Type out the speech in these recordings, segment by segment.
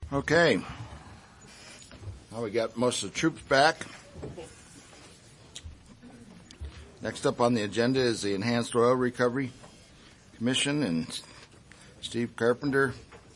Okay. Now we got most of the troops back. Next up on the agenda is the Enhanced Oil Recovery Commission and Steve Carpenter,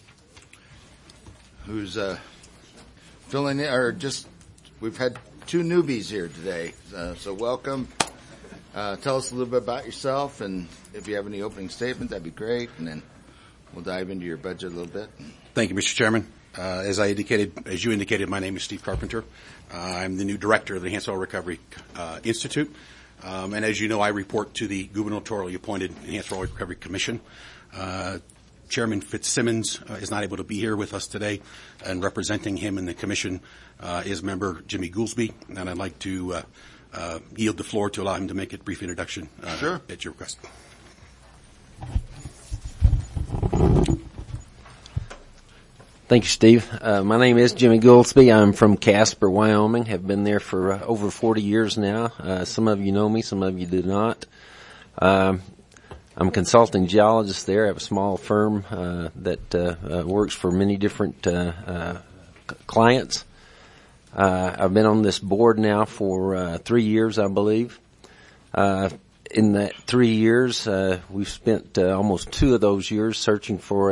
who's filling in, we've had two newbies here today, so welcome. Tell us a little bit about yourself, and if you have any opening statement, that'd be great, and then we'll dive into your budget a little bit. Thank you, Mr. Chairman. As you indicated, my name is Steve Carpenter. I'm the new director of the Enhanced Oil Recovery Institute. And as you know, I report to the gubernatorially appointed Enhanced Oil Recovery Commission. Chairman Fitzsimmons is not able to be here with us today, and representing him in the commission is member Jimmy Goolsbee, and I'd like to yield the floor to allow him to make a brief introduction Sure. At your request. Thank you, Steve. My name is Jimmy Goolsbee. I'm from Casper, Wyoming. Have been there for over 40 years now. Some of you know me, some of you do not. I'm a consulting geologist there. I have a small firm that works for many different clients. I've been on this board now for 3 years, I believe. In that 3 years, we've spent almost 2 of those years searching for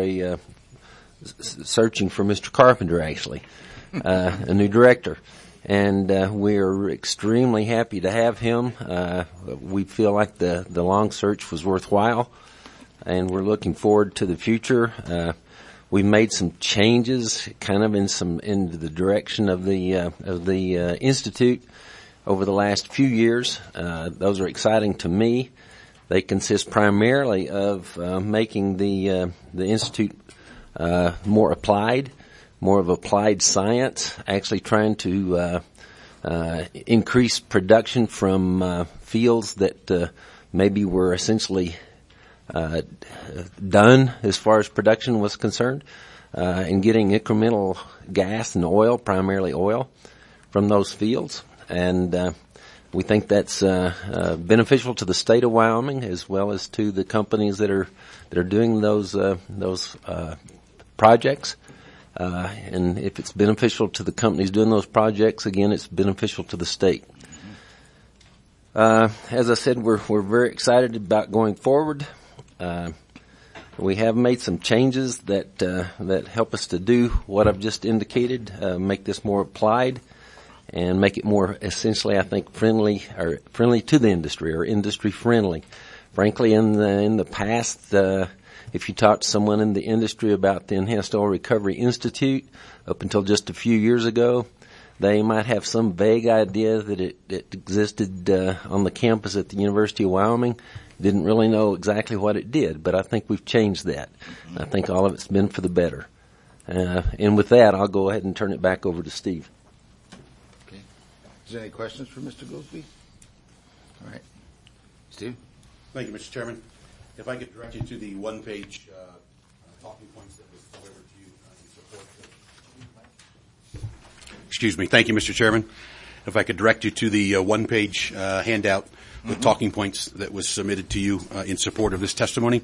Mr. Carpenter, actually, a new director. And we're extremely happy to have him. We feel like the long search was worthwhile, and we're looking forward to the future. We made some changes, kind of in the direction of the institute over the last few years. Those are exciting to me. They consist primarily of making the institute more applied, more of applied science, actually trying to increase production from fields that maybe were essentially done as far as production was concerned, and getting incremental gas and oil, primarily oil, from those fields. And we think that's beneficial to the state of Wyoming as well as to the companies that are doing those projects. And if it's beneficial to the companies doing those projects, again, it's beneficial to the state. As I said, we're very excited about going forward. We have made some changes that help us to do what I've just indicated, make this more applied and make it more essentially, I think, friendly to the industry, or industry friendly. Frankly, in the past, if you talk to someone in the industry about the Enhanced Oil Recovery Institute, up until just a few years ago, they might have some vague idea that it existed on the campus at the University of Wyoming. Didn't really know exactly what it did, but I think we've changed that. I think all of it's been for the better. And with that, I'll go ahead and turn it back over to Steve. Okay. Is there any questions for Mr. Goolsbee? All right. Steve? Thank you, Mr. Chairman. If I could direct you to the one-page talking points that was delivered to you in support of... Excuse me. Thank you, Mr. Chairman. If I could direct you to the one-page handout with talking points that was submitted to you in support of this testimony.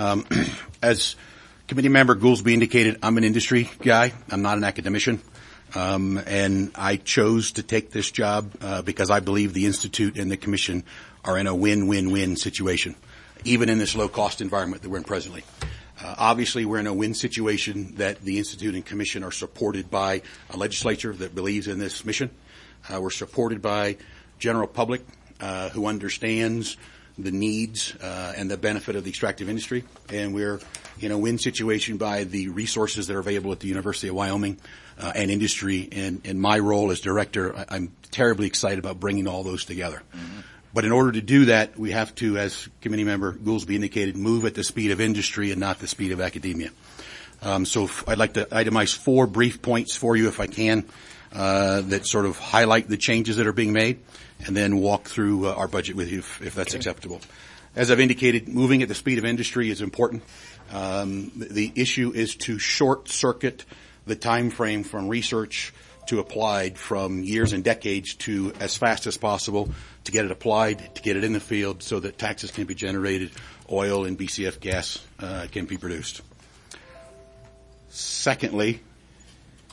As committee member Goolsbee indicated, I'm an industry guy. I'm not an academician. And I chose to take this job because I believe the Institute and the Commission are in a win-win-win situation, even in this low-cost environment that we're in presently. Obviously, we're in a win situation that the Institute and Commission are supported by a legislature that believes in this mission. We're supported by general public who understands the needs and the benefit of the extractive industry. And we're in a win situation by the resources that are available at the University of Wyoming and industry. And in my role as director, I'm terribly excited about bringing all those together. Mm-hmm. But in order to do that, we have to, as committee member Goolsbee indicated, move at the speed of industry and not the speed of academia. So I'd like to itemize 4 brief points for you, if I can, that sort of highlight the changes that are being made, and then walk through our budget with you if that's acceptable. As I've indicated, moving at the speed of industry is important. The issue is to short-circuit the time frame from research to applied from years and decades to as fast as possible to get it applied, to get it in the field so that taxes can be generated, oil and BCF gas can be produced. Secondly,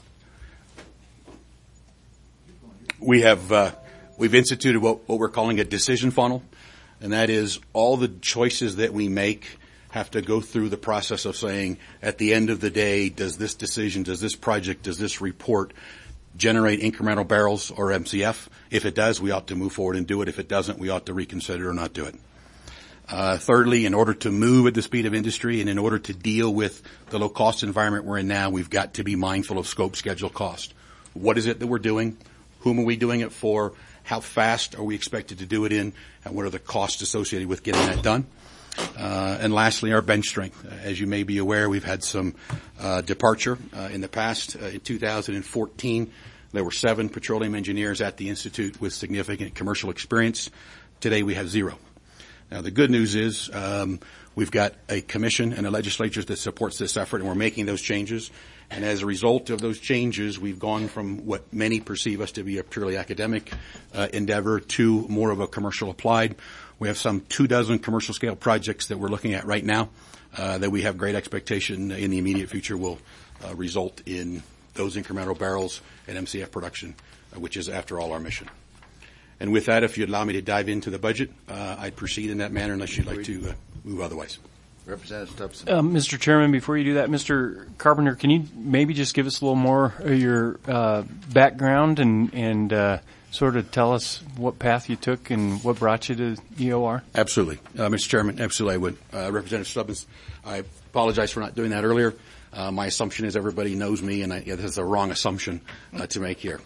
we've instituted what we're calling a decision funnel, and that is all the choices that we make have to go through the process of saying, at the end of the day, does this decision, does this project, does this report generate incremental barrels or MCF? If it does, we ought to move forward and do it. If it doesn't, we ought to reconsider or not do it. Thirdly, in order to move at the speed of industry and in order to deal with the low cost environment we're in now, we've got to be mindful of scope, schedule, cost. What is it that we're doing? Whom are we doing it for? How fast are we expected to do it in? And what are the costs associated with getting that done? And lastly, our bench strength. As you may be aware, we've had some departure in the past. In 2014, there were 7 petroleum engineers at the Institute with significant commercial experience. Today, we have 0. Now, the good news is we've got a commission and a legislature that supports this effort, and we're making those changes. And as a result of those changes, we've gone from what many perceive us to be a purely academic endeavor to more of a commercial applied. We have some 24 commercial scale projects that we're looking at right now that we have great expectation in the immediate future will result in those incremental barrels and MCF production, which is, after all, our mission. And with that, if you'd allow me to dive into the budget, I'd proceed in that manner unless you'd like to move otherwise. Representative Tubbs. Mr. Chairman, before you do that, Mr. Carpenter, can you maybe just give us a little more of your background and sort of tell us what path you took and what brought you to EOR? Absolutely. Mr. Chairman, absolutely I would. Representative Stubbins, I apologize for not doing that earlier. My assumption is everybody knows me, and that's a wrong assumption to make here.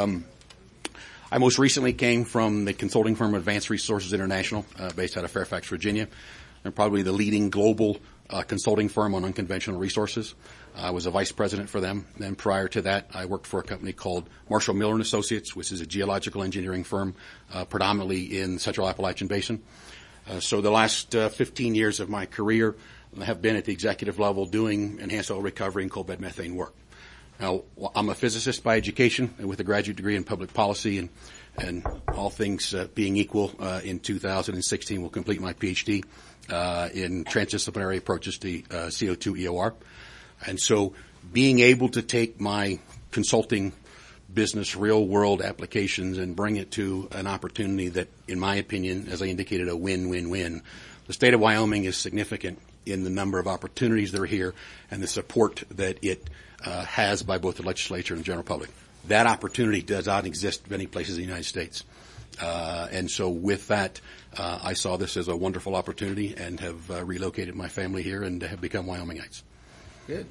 I most recently came from the consulting firm Advanced Resources International, based out of Fairfax, Virginia. They're probably the leading global consulting firm on unconventional resources. I was a vice president for them. Then prior to that, I worked for a company called Marshall Miller & Associates, which is a geological engineering firm predominantly in the Central Appalachian Basin. So the last 15 years of my career have been at the executive level doing enhanced oil recovery and coal bed methane work. Now, I'm a physicist by education with a graduate degree in public policy, and all things being equal, in 2016 will complete my PhD in transdisciplinary approaches to CO2 EOR. And so being able to take my consulting business real-world applications and bring it to an opportunity that, in my opinion, as I indicated, a win-win-win. The state of Wyoming is significant in the number of opportunities that are here and the support that it has by both the legislature and the general public. That opportunity does not exist many places in the United States. And so with that, I saw this as a wonderful opportunity and have relocated my family here and have become Wyomingites. Good.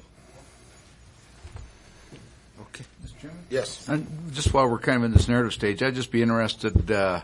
Okay. Mr. Chairman? Yes. Just while we're kind of in this narrative stage, I'd just be interested, I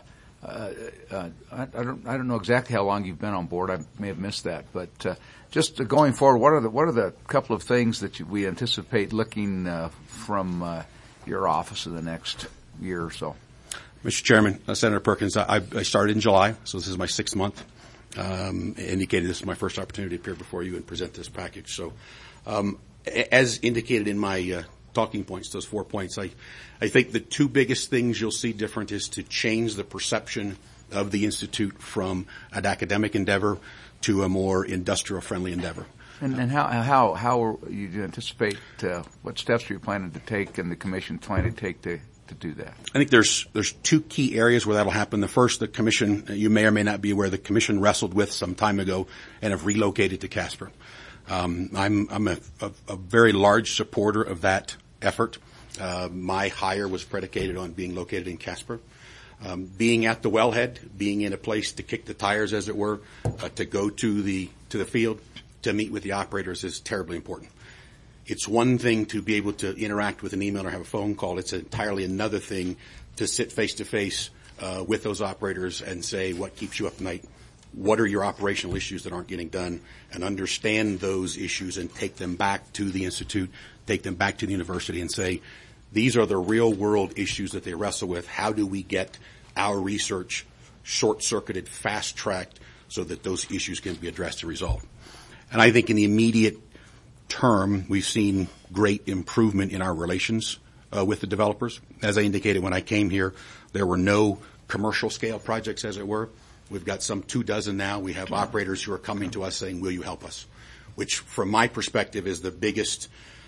don't know exactly how long you've been on board. I may have missed that, but just going forward, what are the couple of things that we anticipate looking from your office in the next year or so? Mr. Chairman, Senator Perkins, I started in July, so this is my 6th month. Indicated this is my first opportunity to appear before you and present this package. So, as indicated in my talking points, those 4 points, I think the 2 biggest things you'll see different is to change the perception of the Institute from an academic endeavor to a more industrial-friendly endeavor. And how you anticipate, what steps are you planning to take and the commission planning to take to do that? I think there's 2 key areas where that'll happen. The first, the commission, you may or may not be aware, the commission wrestled with some time ago and have relocated to Casper. I'm a very large supporter of that effort. My hire was predicated on being located in Casper. Being at the wellhead, being in a place to kick the tires, as it were, to go to the field, to meet with the operators is terribly important. It's one thing to be able to interact with an email or have a phone call. It's entirely another thing to sit face to face with those operators and say, what keeps you up at night? What are your operational issues that aren't getting done? And understand those issues and take them back to the Institute, take them back to the university and say, these are the real world issues that they wrestle with. How do we get our research short-circuited, fast-tracked so that those issues can be addressed and resolved? And I think in the immediate term, we've seen great improvement in our relations with the developers. As I indicated when I came here, there were no commercial scale projects, as it were. We've got some 24 now. We have operators who are coming to us saying, will you help us? Which, from my perspective, is the biggest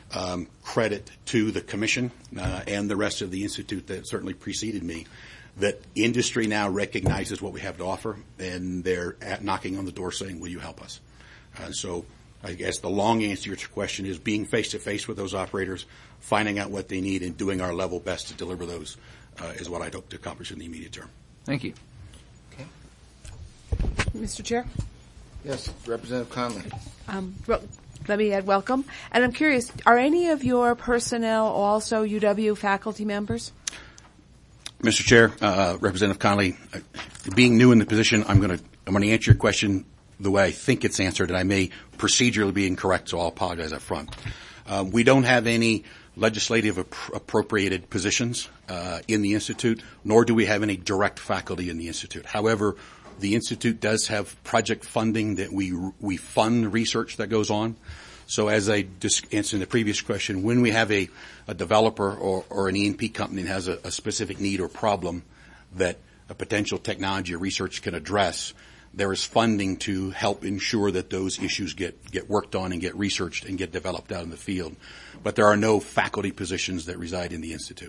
credit to the commission and the rest of the institute that certainly preceded me, that industry now recognizes what we have to offer, and they're knocking on the door saying, will you help us? So I guess the long answer to your question is being face-to-face with those operators, finding out what they need, and doing our level best to deliver those is what I'd hope to accomplish in the immediate term. Thank you. Okay. Mr. Chair? Yes, Representative Conley. Well, let me add welcome. And I'm curious, are any of your personnel also UW faculty members? Mr. Chair, Representative Conley, being new in the position, I'm going to answer your question the way I think it's answered, and I may procedurally be incorrect, so I'll apologize up front. We don't have any legislative appropriated positions in the Institute, nor do we have any direct faculty in the Institute. However, the Institute does have project funding that we fund research that goes on. So as I answered in the previous question, when we have a developer or an E&P company that has a specific need or problem that a potential technology or research can address, there is funding to help ensure that those issues get worked on and get researched and get developed out in the field. But there are no faculty positions that reside in the Institute.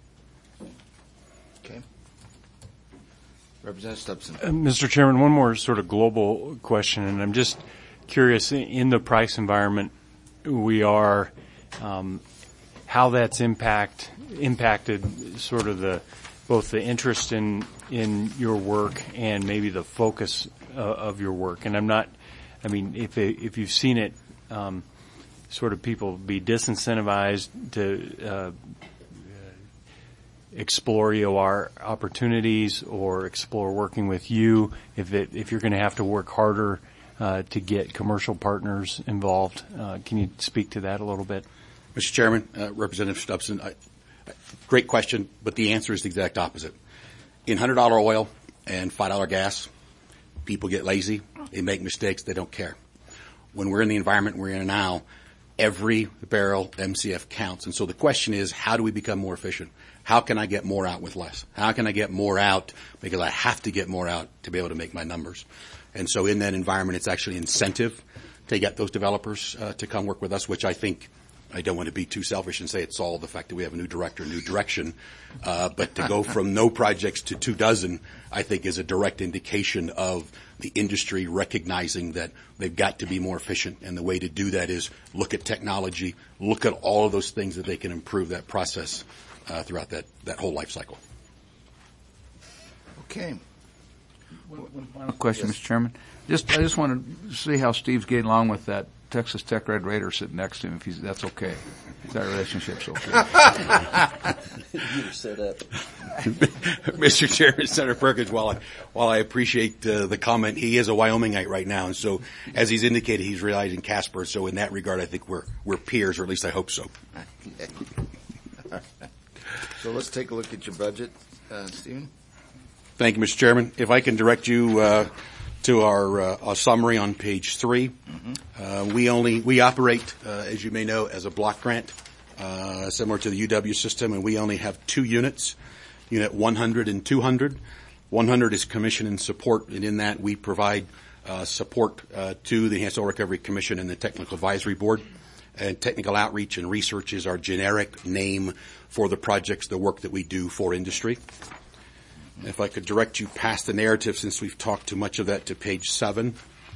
Okay. Representative Stubson. Mr. Chairman, one more sort of global question, and I'm just curious, in the price environment we are, how that's impacted sort of both the interest in your work and maybe the focus of your work. And if you've seen it, sort of people be disincentivized to explore EOR opportunities or explore working with you, if you're going to have to work harder to get commercial partners involved. Can you speak to that a little bit? Mr. Chairman, Representative Stubson, great question, but the answer is the exact opposite. In $100 oil and $5 gas, people get lazy, they make mistakes, they don't care. When we're in the environment we're in now, every barrel MCF counts. And so the question is, how do we become more efficient? How can I get more out with less? How can I get more out because I have to get more out to be able to make my numbers? And so in that environment, it's actually incentive to get those developers to come work with us, which I think, I don't want to be too selfish and say it's all the fact that we have a new director, new direction, but to go from no projects to 24, I think is a direct indication of the industry recognizing that they've got to be more efficient. And the way to do that is look at technology, look at all of those things that they can improve that process throughout that whole life cycle. Okay. One final question, Mr. Chairman. I just want to see how Steve's getting along with that Texas Tech Red Raider sitting next to him. If that's okay, if that relationship's okay. You're set up. Mr. Chairman, Senator Perkins, while I appreciate the comment, he is a Wyomingite right now, and so as he's indicated, he's residing in Casper. So in that regard, I think we're peers, or at least I hope so. So let's take a look at your budget, Stephen. Thank you, Mr. Chairman. If I can direct you to our summary on page 3. Mm-hmm. We operate, as you may know, as a block grant, similar to the UW system, and we only have 2 units, Unit 100 and 200. 100 is commission and support, and in that we provide support to the Enhanced Oil Recovery Commission and the Technical Advisory Board. And technical outreach and research is our generic name for the projects, the work that we do for industry. If I could direct you past the narrative, since we've talked too much of that, to page 7.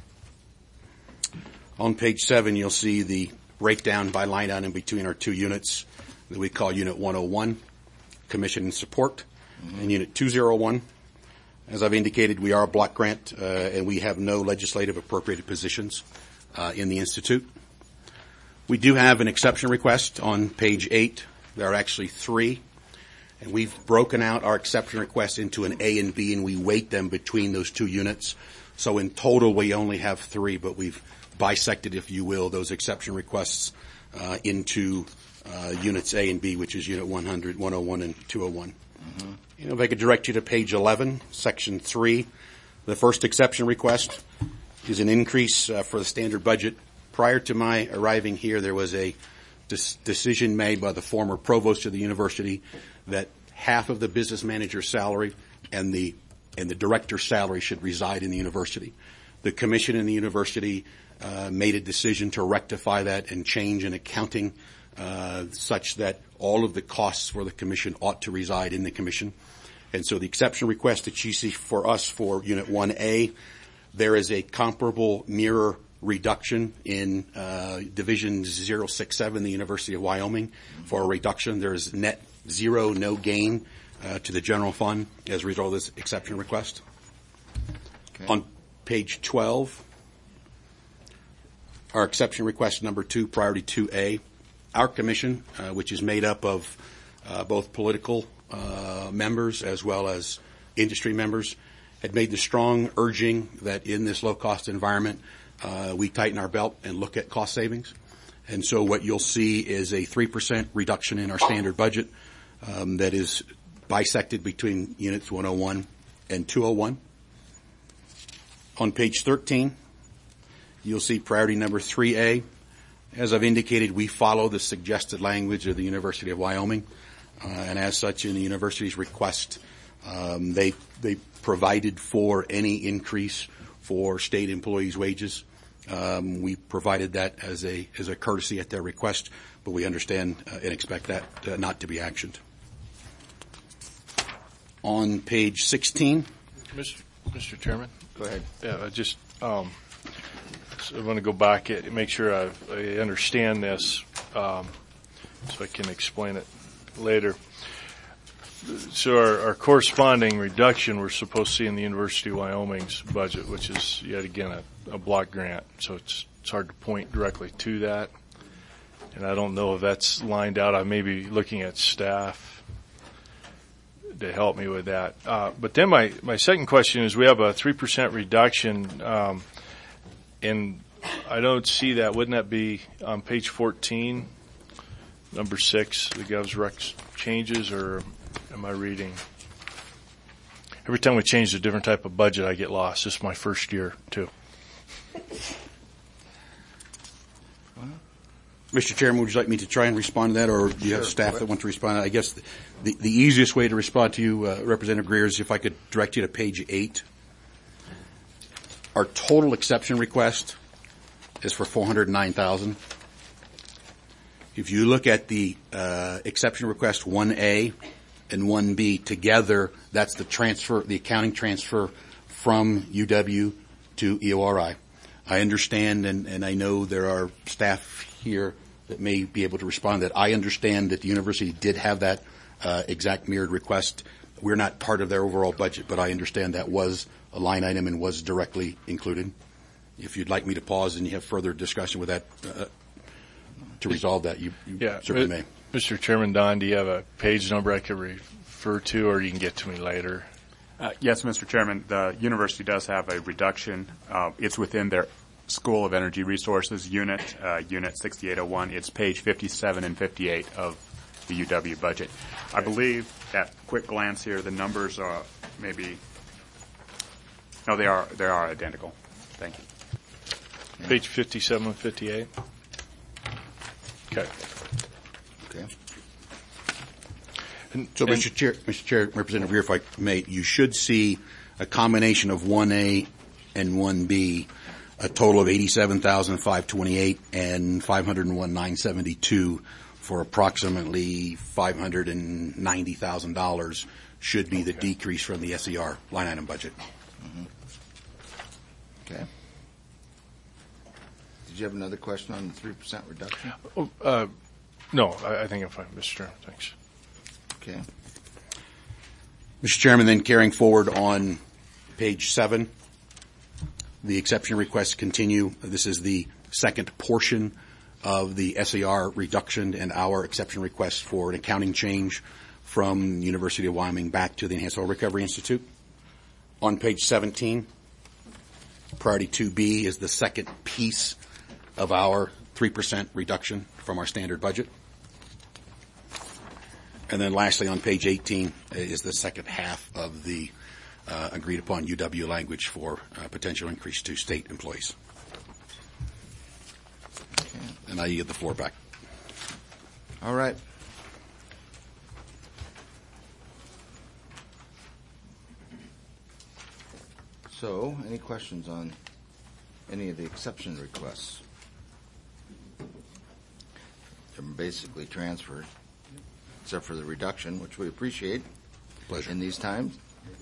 On page 7, you'll see the breakdown by line item between our 2 units that we call Unit 101, Commission and Support, and Unit 201. As I've indicated, we are a block grant, and we have no legislative appropriated positions in the Institute. We do have an exception request on page 8. There are actually 3. And we've broken out our exception requests into an A and B, and we weight them between those 2 units. So in total, we only have 3, but we've bisected, if you will, those exception requests into units A and B, which is Unit 100, 101, and 201. Mm-hmm. If I could direct you to page 11, Section 3. The first exception request is an increase for the standard budget. Prior to my arriving here, there was a decision made by the former provost of the university that half of the business manager's salary and the director's salary should reside in the university. The commission and the university made a decision to rectify that and change an accounting such that all of the costs for the commission ought to reside in the commission. And so the exception request that you see for us for Unit 1A, there is a comparable mirror reduction in Division 067, the University of Wyoming, for a reduction. There is net zero, no gain to the general fund as a result of this exception request. Okay. On page 12, our exception request number 2, priority 2A, our commission, which is made up of both political members as well as industry members, had made the strong urging that in this low-cost environment, we tighten our belt and look at cost savings. And so what you'll see is a 3% reduction in our standard budget that is bisected between units 101 and 201. On page 13, you'll see priority number 3A. As I've indicated, we follow the suggested language of the University of Wyoming. And as such, in the university's request, they provided for any increase for state employees' wages. We provided that as a courtesy at their request, but we understand and expect that not to be actioned. On page 16. Mr. Chairman? Go ahead. Yeah, so I want to go back and make sure I understand this so I can explain it later. So our corresponding reduction we're supposed to see in the University of Wyoming's budget, which is yet again a block grant. So it's hard to point directly to that. And I don't know if that's lined out. I may be looking at staff to help me with that. But then my second question is we have a 3% reduction, and I don't see that. Wouldn't that be on page 14, number 6, the Gov's Recs changes, or am I reading? Every time we change a different type of budget, I get lost. This is my first year, too. Mr. Chairman, would you like me to try and respond to that, or do you have staff that want to respond? I guess the easiest way to respond to you, Representative Greer, is if I could direct you to page 8. Our total exception request is for $409,000. If you look at the exception request 1A and 1B together, that's the transfer, the accounting transfer from UW to EORI. I understand, and I know there are staff here that may be able to respond to that. I understand that the university did have that exact mirrored request. We're not part of their overall budget, but I understand that was a line item and was directly included. If you'd like me to pause and you have further discussion with that to resolve that, you certainly may. Mr. Chairman, Don, do you have a page number I could refer to, or you can get to me later? Yes, Mr. Chairman. The university does have a reduction. It's within their School of Energy Resources unit 6801. It's page 57 and 58 of the UW budget. I believe at quick glance here, the numbers are maybe, no, they are identical. Thank you. Page 57 and 58. Okay. Okay. So, Mr. Chair, Representative Greer, if I may, you should see a combination of 1A and 1B, a total of $87,528 and $501,972 for approximately $590,000 should be the decrease from the SER line item budget. Mm-hmm. Okay. Did you have another question on the 3% reduction? No, I think I'm fine, Mr. Chairman. Thanks. Okay. Mr. Chairman, then carrying forward on page 7, the exception requests continue. This is the second portion of the SAR reduction and our exception request for an accounting change from University of Wyoming back to the Enhanced Oil Recovery Institute. On page 17, priority 2B is the second piece of our 3% reduction from our standard budget. And then lastly, on page 18 is the second half of the agreed upon UW language for potential increase to state employees. Okay. And I yield the floor back. All right. So, any questions on any of the exception requests? basically transferred, except for the reduction, which we appreciate. Pleasure. In these times.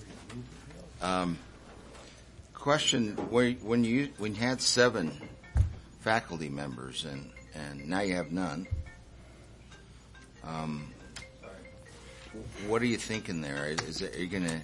Question: when you had 7 faculty members and now you have none, what are you thinking there? Are you going to?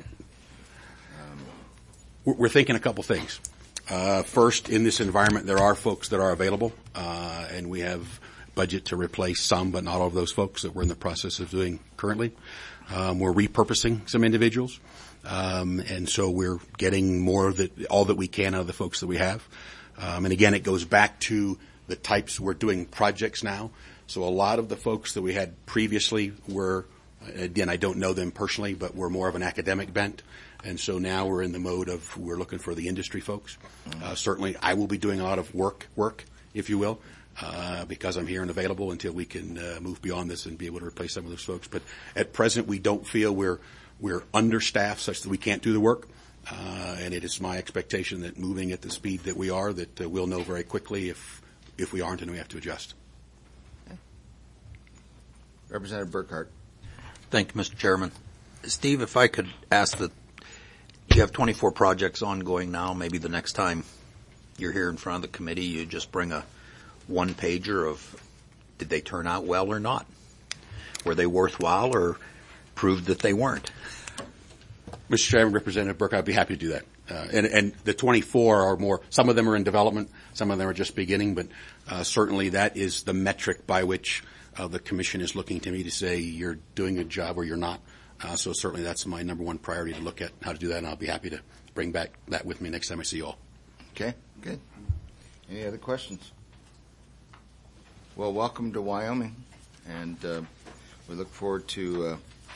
We're thinking a couple things. First, in this environment, there are folks that are available, and we have budget to replace some, but not all of those folks that we're in the process of doing currently. We're repurposing some individuals, and so we're getting all that we can out of the folks that we have. And again, it goes back to the types we're doing projects now. So a lot of the folks that we had previously were, again, I don't know them personally, but we're more of an academic bent. And so now we're in the mode of we're looking for the industry folks. Certainly, I will be doing a lot of work, if you will. Because I'm here and available until we can move beyond this and be able to replace some of those folks. But at present, we don't feel we're understaffed such that we can't do the work. And it is my expectation that moving at the speed that we are, that we'll know very quickly if we aren't and we have to adjust. Okay. Representative Burkhart. Thank you, Mr. Chairman. Steve, if I could ask that you have 24 projects ongoing now. Maybe the next time you're here in front of the committee, you just bring a one-pager of did they turn out well or not? Were they worthwhile or proved that they weren't? Mr. Chairman, Representative Burke, I'd be happy to do that. And the 24 are more, some of them are in development, some of them are just beginning, but certainly that is the metric by which the Commission is looking to me to say you're doing a job or you're not. So certainly that's my number one priority to look at how to do that, and I'll be happy to bring back that with me next time I see you all. Okay, good. Any other questions? Well, welcome to Wyoming, and we look forward to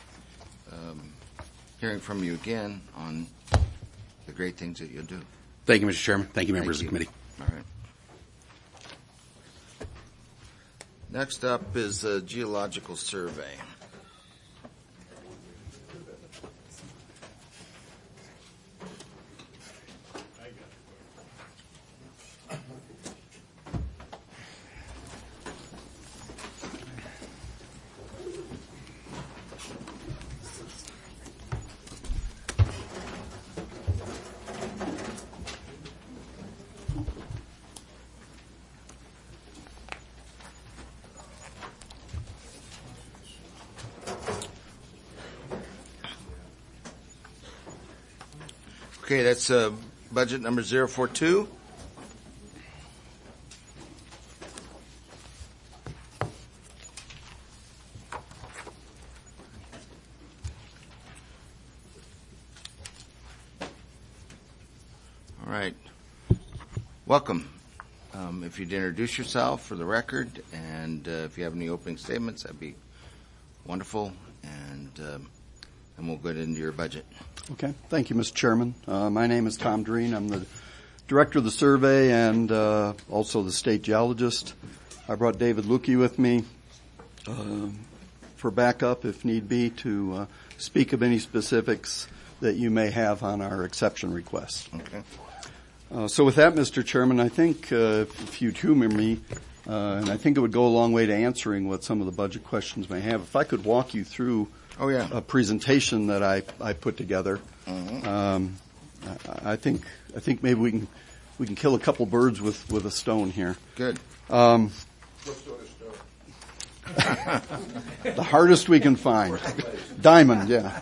hearing from you again on the great things that you'll do. Thank you, Mr. Chairman. Thank you, members of the committee. All right. Next up is the Geological Survey. Okay, that's budget number 042. All right. Welcome. If you'd introduce yourself for the record, and if you have any opening statements, that'd be wonderful, and we'll get into your budget. Okay. Thank you, Mr. Chairman. My name is Tom Dreen. I'm the director of the survey and also the state geologist. I brought David Lukey with me for backup, if need be, to speak of any specifics that you may have on our exception request. Okay. So with that, Mr. Chairman, I think if you'd humor me, and I think it would go a long way to answering what some of the budget questions may have, if I could walk you through a presentation that I put together. Mm-hmm. I think maybe we can kill a couple birds with a stone here. Good. The hardest we can find. Diamond, yeah.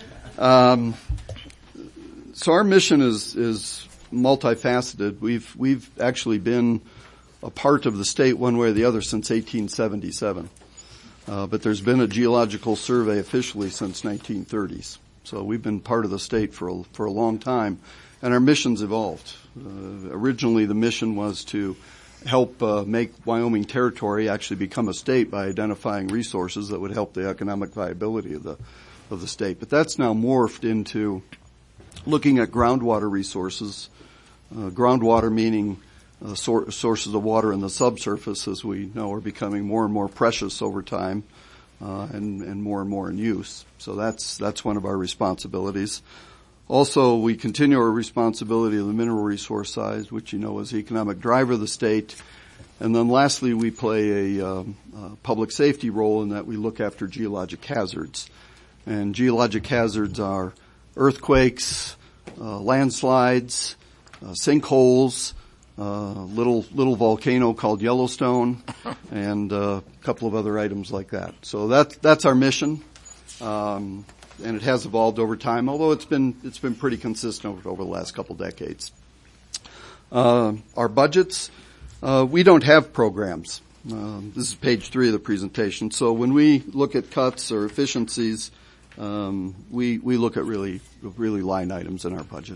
So our mission is multifaceted. We've actually been a part of the state one way or the other since 1877. But there's been a geological survey officially since 1930s. So we've been part of the state for a long time, and our mission's evolved. Originally the mission was to help make Wyoming Territory actually become a state by identifying resources that would help the economic viability of the state. But that's now morphed into looking at groundwater resources, groundwater meaning sources of water in the subsurface, as we know, are becoming more and more precious over time, and more in use. So that's one of our responsibilities. Also, we continue our responsibility of the mineral resource side, which you know is the economic driver of the state, And then lastly, we play a public safety role in that we look after geologic hazards. And geologic hazards are earthquakes, landslides, sinkholes, little volcano called Yellowstone, and a couple of other items like that. So that's our mission, and it has evolved over time, although it's been pretty consistent over the last couple decades. Our budgets, we don't have programs. This is page 3 of the presentation. So when we look at cuts or efficiencies, we look at really line items in our budget.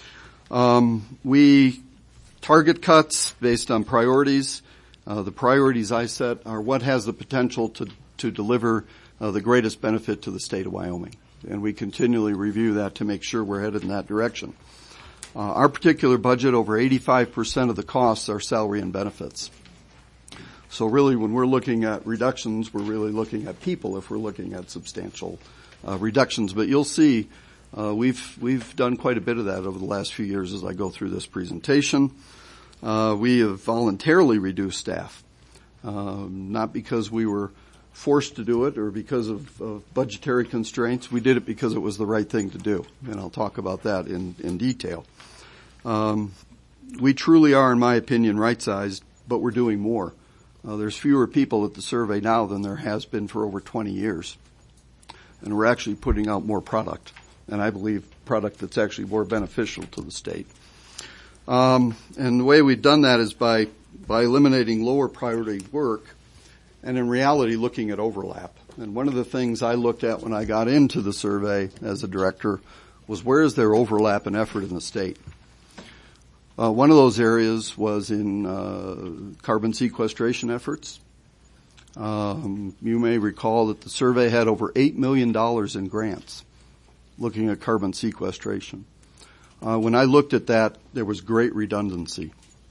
We target cuts based on priorities. The priorities I set are what has the potential to deliver the greatest benefit to the state of Wyoming. And we continually review that to make sure we're headed in that direction. Our particular budget, over 85% of the costs are salary and benefits. So really when we're looking at reductions, we're really looking at people if we're looking at substantial reductions. But you'll see we've done quite a bit of that over the last few years as I go through this presentation. We have voluntarily reduced staff, not because we were forced to do it or because of budgetary constraints. We did it because it was the right thing to do, and I'll talk about that in detail. We truly are, in my opinion, right-sized, but we're doing more. There's fewer people at the survey now than there has been for over 20 years. And we're actually putting out more product, and I believe product that's actually more beneficial to the state. And the way we've done that is by eliminating lower priority work and in reality looking at overlap. And one of the things I looked at when I got into the survey as a director was where is there overlap and effort in the state? One of those areas was in carbon sequestration efforts. You may recall that the survey had over $8 million in grants looking at carbon sequestration. When I looked at that, there was great redundancy.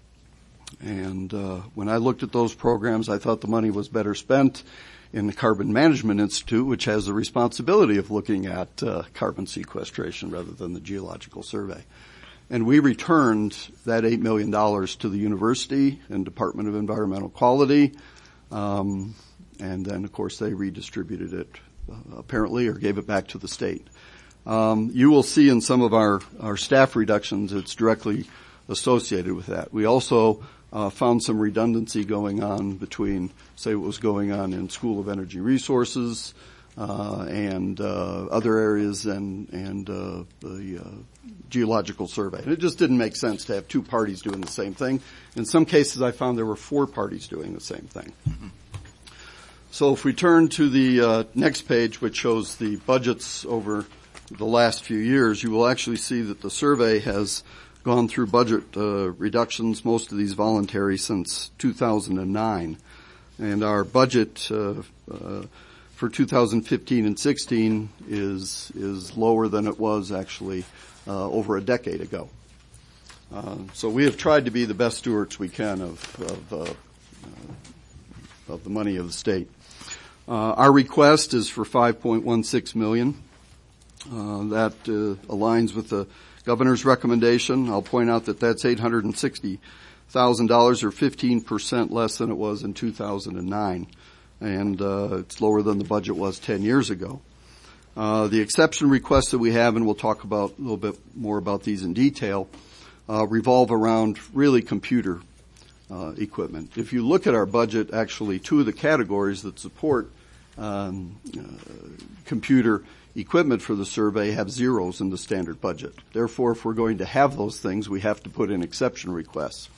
And when I looked at those programs, I thought the money was better spent in the Carbon Management Institute, which has the responsibility of looking at carbon sequestration rather than the Geological Survey. And we returned that $8 million to the university and Department of Environmental Quality. And then, of course, they redistributed it, apparently, or gave it back to the state. You will see in some of our staff reductions, it's directly associated with that. We also found some redundancy going on between, say, what was going on in School of Energy Resources and other areas and the Geological Survey. And it just didn't make sense to have two parties doing the same thing. In some cases, I found there were 4 parties doing the same thing. So if we turn to the next page, which shows the budgets over the last few years, you will actually see that the survey has gone through budget reductions, most of these voluntary, since 2009. And our budget for 2015 and 16 is lower than it was actually over a decade ago. So we have tried to be the best stewards we can of the money of the state. Our request is for $5.16 million. That aligns with the governor's recommendation. I'll point out that that's $860,000 or 15% less than it was in 2009. And it's lower than the budget was 10 years ago. The exception requests that we have, and we'll talk about a little bit more about these in detail, revolve around really computer equipment. If you look at our budget, actually 2 of the categories that support computer equipment for the survey have zeros in the standard budget. Therefore, if we're going to have those things, we have to put in exception requests.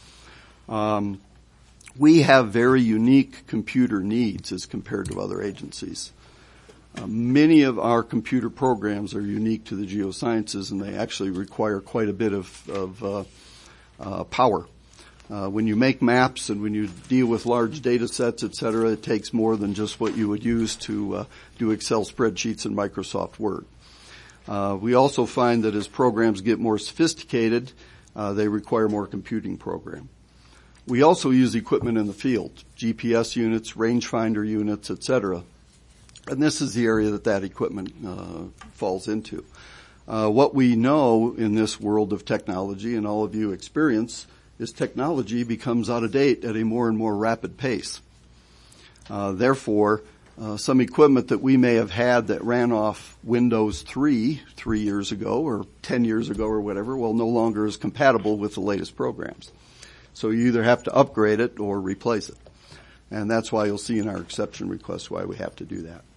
We have very unique computer needs as compared to other agencies. Many of our computer programs are unique to the geosciences, and they actually require quite a bit of power. When you make maps and when you deal with large data sets, et cetera, it takes more than just what you would use to do Excel spreadsheets and Microsoft Word. We also find that as programs get more sophisticated, they require more computing program. We also use equipment in the field, GPS units, rangefinder units, et cetera. And this is the area that equipment falls into. What we know in this world of technology, and all of you experience, is technology becomes out of date at a more and more rapid pace. Therefore, some equipment that we may have had that ran off Windows 3 years ago or 10 years ago or whatever, well, no longer is compatible with the latest programs. So you either have to upgrade it or replace it. And that's why you'll see in our exception request why we have to do that.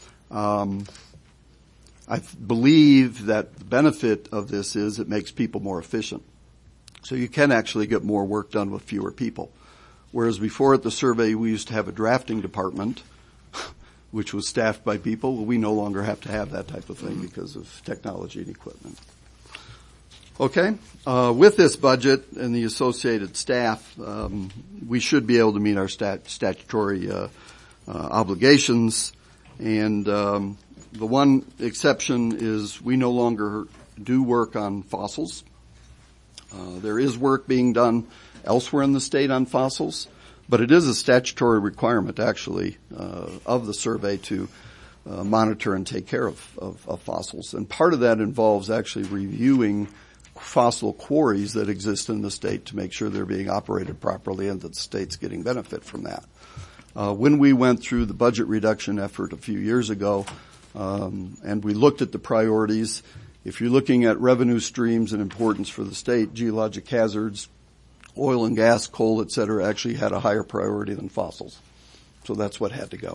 I believe that the benefit of this is it makes people more efficient. So you can actually get more work done with fewer people. Whereas before at the survey we used to have a drafting department which was staffed by people. Well, we no longer have to have that type of thing because of technology and equipment. Okay, with this budget and the associated staff, we should be able to meet our statutory obligations. And the one exception is we no longer do work on fossils. There is work being done elsewhere in the state on fossils, but it is a statutory requirement, actually, of the survey to monitor and take care of fossils. And part of that involves actually reviewing fossil quarries that exist in the state to make sure they're being operated properly and that the state's getting benefit from that. When we went through the budget reduction effort a few years ago, and we looked at the priorities, if you're looking at revenue streams and importance for the state, geologic hazards, oil and gas, coal, et cetera, actually had a higher priority than fossils. So that's what had to go.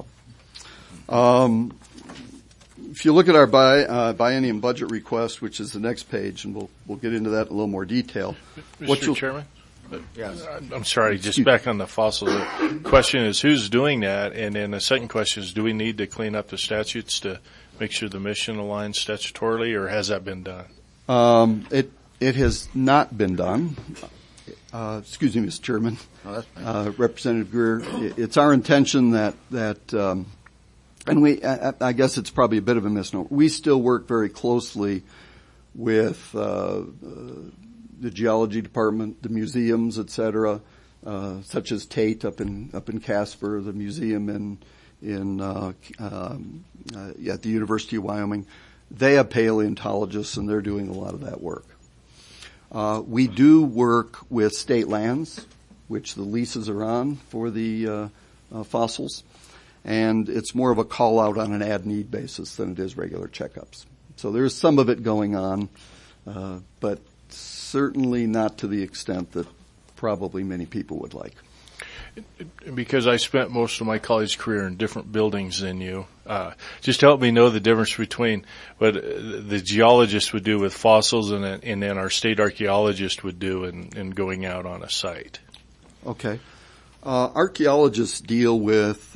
If you look at our biennium budget request, which is the next page, and we'll get into that in a little more detail. Mr. Chairman? Yes. I'm sorry, just back on the fossil. The question is who's doing that? And then the second question is, do we need to clean up the statutes to make sure the mission aligns statutorily, or has that been done? It has not been done. Excuse me, Mr. Chairman. Oh, that's fine. Representative Greer, it's our intention that and I guess it's probably a bit of a misnomer. We still work very closely with the geology department, the museums, et cetera, such as Tate up in Casper, the museum at the University of Wyoming. They have paleontologists, and they're doing a lot of that work. We do work with state lands, which the leases are on for the fossils, and it's more of a call out on an ad-need basis than it is regular checkups. So there's some of it going on, but certainly not to the extent that probably many people would like. Because I spent most of my college career in different buildings than you, just help me know the difference between what the geologist would do with fossils and then our state archaeologist would do in going out on a site. Okay. Archaeologists deal with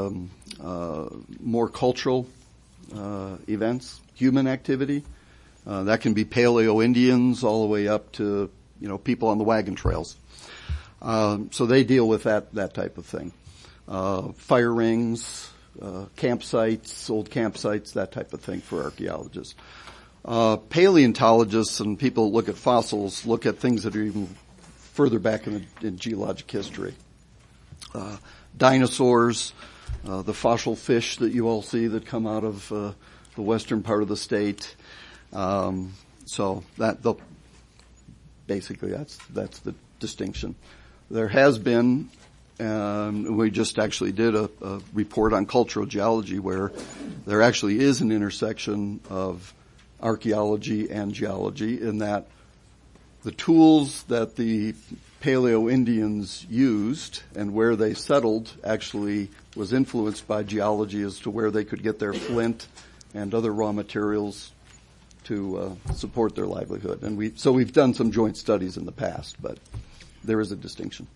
more cultural events, human activity. That can be Paleo-Indians all the way up to, people on the wagon trails. So they deal with that type of thing. Fire rings, campsites, old campsites, that type of thing for archaeologists. Paleontologists and people that look at fossils look at things that are even further back in geologic history. Dinosaurs, the fossil fish that you all see that come out of the western part of the state. So basically that's the distinction. There has been, we just actually did a report on cultural geology where there actually is an intersection of archaeology and geology in that the tools that the Paleo-Indians used and where they settled actually was influenced by geology as to where they could get their flint and other raw materials to support their livelihood. And we've done some joint studies in the past, but there is a distinction.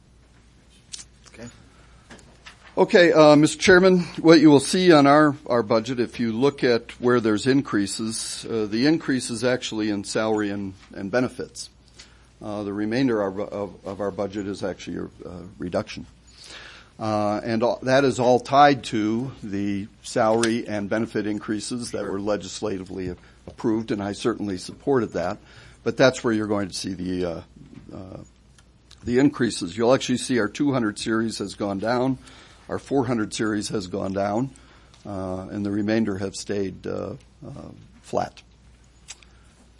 Okay, Mr. Chairman, what you will see on our budget, if you look at where there's increases, the increase is actually in salary and benefits. The remainder of our budget is actually a reduction. And that is all tied to the salary and benefit increases that were legislatively approved, and I certainly supported that. But that's where you're going to see the increases. You'll actually see our 200 series has gone down, our 400 series has gone down, and the remainder have stayed flat. Okay.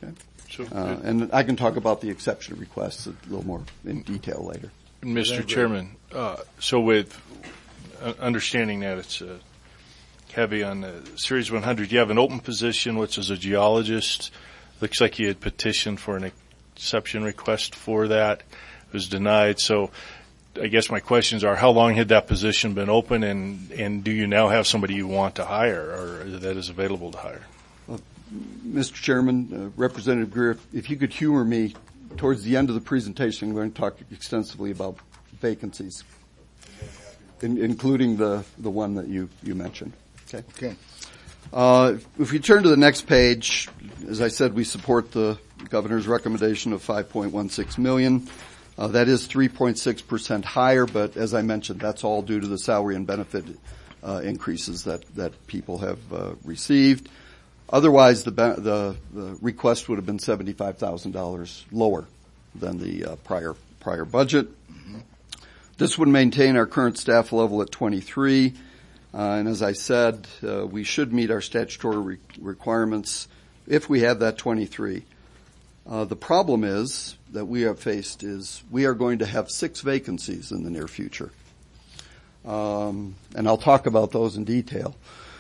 And I can talk about the exception requests a little more in detail later. Mr. Chairman, so with understanding that it's heavy on the Series 100, you have an open position, which is a geologist. Looks like you had petitioned for an exception request for that. It was denied. So I guess my questions are, how long had that position been open, and do you now have somebody you want to hire or that is available to hire? Mr. Chairman, Representative Greer, if you could humor me towards the end of the presentation, I'm going to talk extensively about vacancies, including the one that you mentioned. Okay. If we turn to the next page, as I said, we support the governor's recommendation of $5.16 million. That is 3.6% higher, but as I mentioned, that's all due to the salary and benefit increases that people have received. Otherwise, the request would have been $75,000 lower than the prior budget. This would maintain our current staff level at 23. And as I said, we should meet our statutory requirements if we have that 23. The problem is that we have faced is we are going to have 6 vacancies in the near future. And I'll talk about those in detail.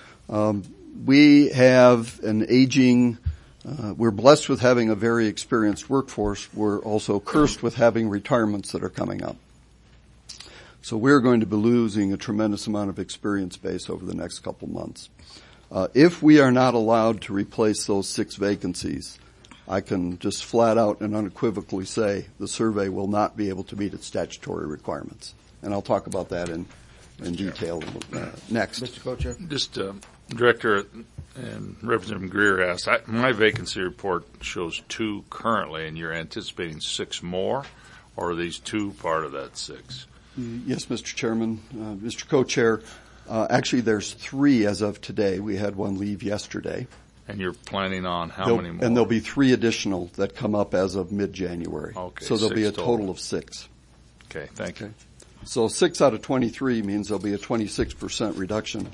We have an aging, we're blessed with having a very experienced workforce. We're also cursed with having retirements that are coming up. So we're going to be losing a tremendous amount of experience base over the next couple months. If we are not allowed to replace those 6 vacancies, I can just flat out and unequivocally say the survey will not be able to meet its statutory requirements. And I'll talk about that in detail next. Mr. Co-Chair? Just, Director and Representative Greer asked, my vacancy report shows 2 currently, and you're anticipating 6 more, or are these 2 part of that 6? Yes, Mr. Chairman. Mr. Co-Chair, actually there's 3 as of today. We had one leave yesterday. And you're planning on how many more? And there'll be 3 additional that come up as of mid-January. Okay, so there'll be a total total of 6. Okay, thank you. So 6 out of 23 means there'll be a 26% reduction.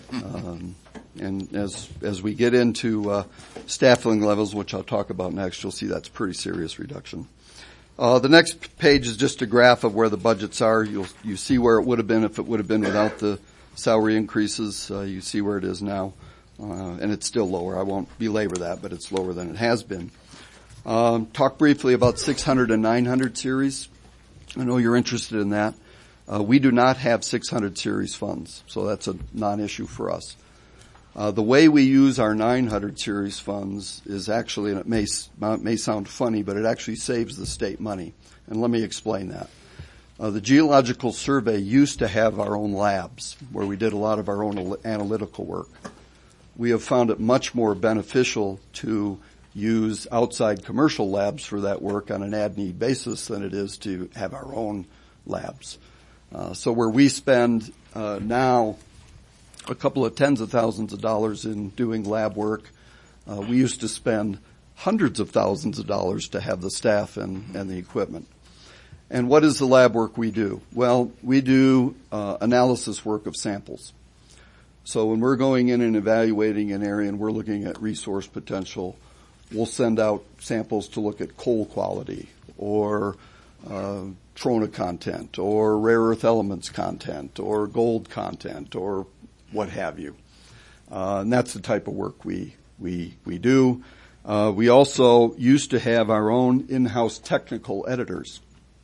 And as we get into staffing levels, which I'll talk about next, you'll see that's a pretty serious reduction. The next page is just a graph of where the budgets are. You see where it would have been if it would have been without the salary increases. You see where it is now, and it's still lower. I won't belabor that, but it's lower than it has been. Talk briefly about 600 and 900 series. I know you're interested in that. We do not have 600 series funds, so that's a non-issue for us. The way we use our 900 series funds is actually, and it may sound funny, but it actually saves the state money. And let me explain that. The Geological Survey used to have our own labs where we did a lot of our own analytical work. We have found it much more beneficial to use outside commercial labs for that work on an ad-need basis than it is to have our own labs. So where we spend now a couple of tens of thousands of dollars in doing lab work, we used to spend hundreds of thousands of dollars to have the staff and the equipment. And what is the lab work we do? Well, we do analysis work of samples. So when we're going in and evaluating an area and we're looking at resource potential, we'll send out samples to look at coal quality or trona content or rare earth elements content or gold content or what have you. And that's the type of work we do. We also used to have our own in-house technical editors.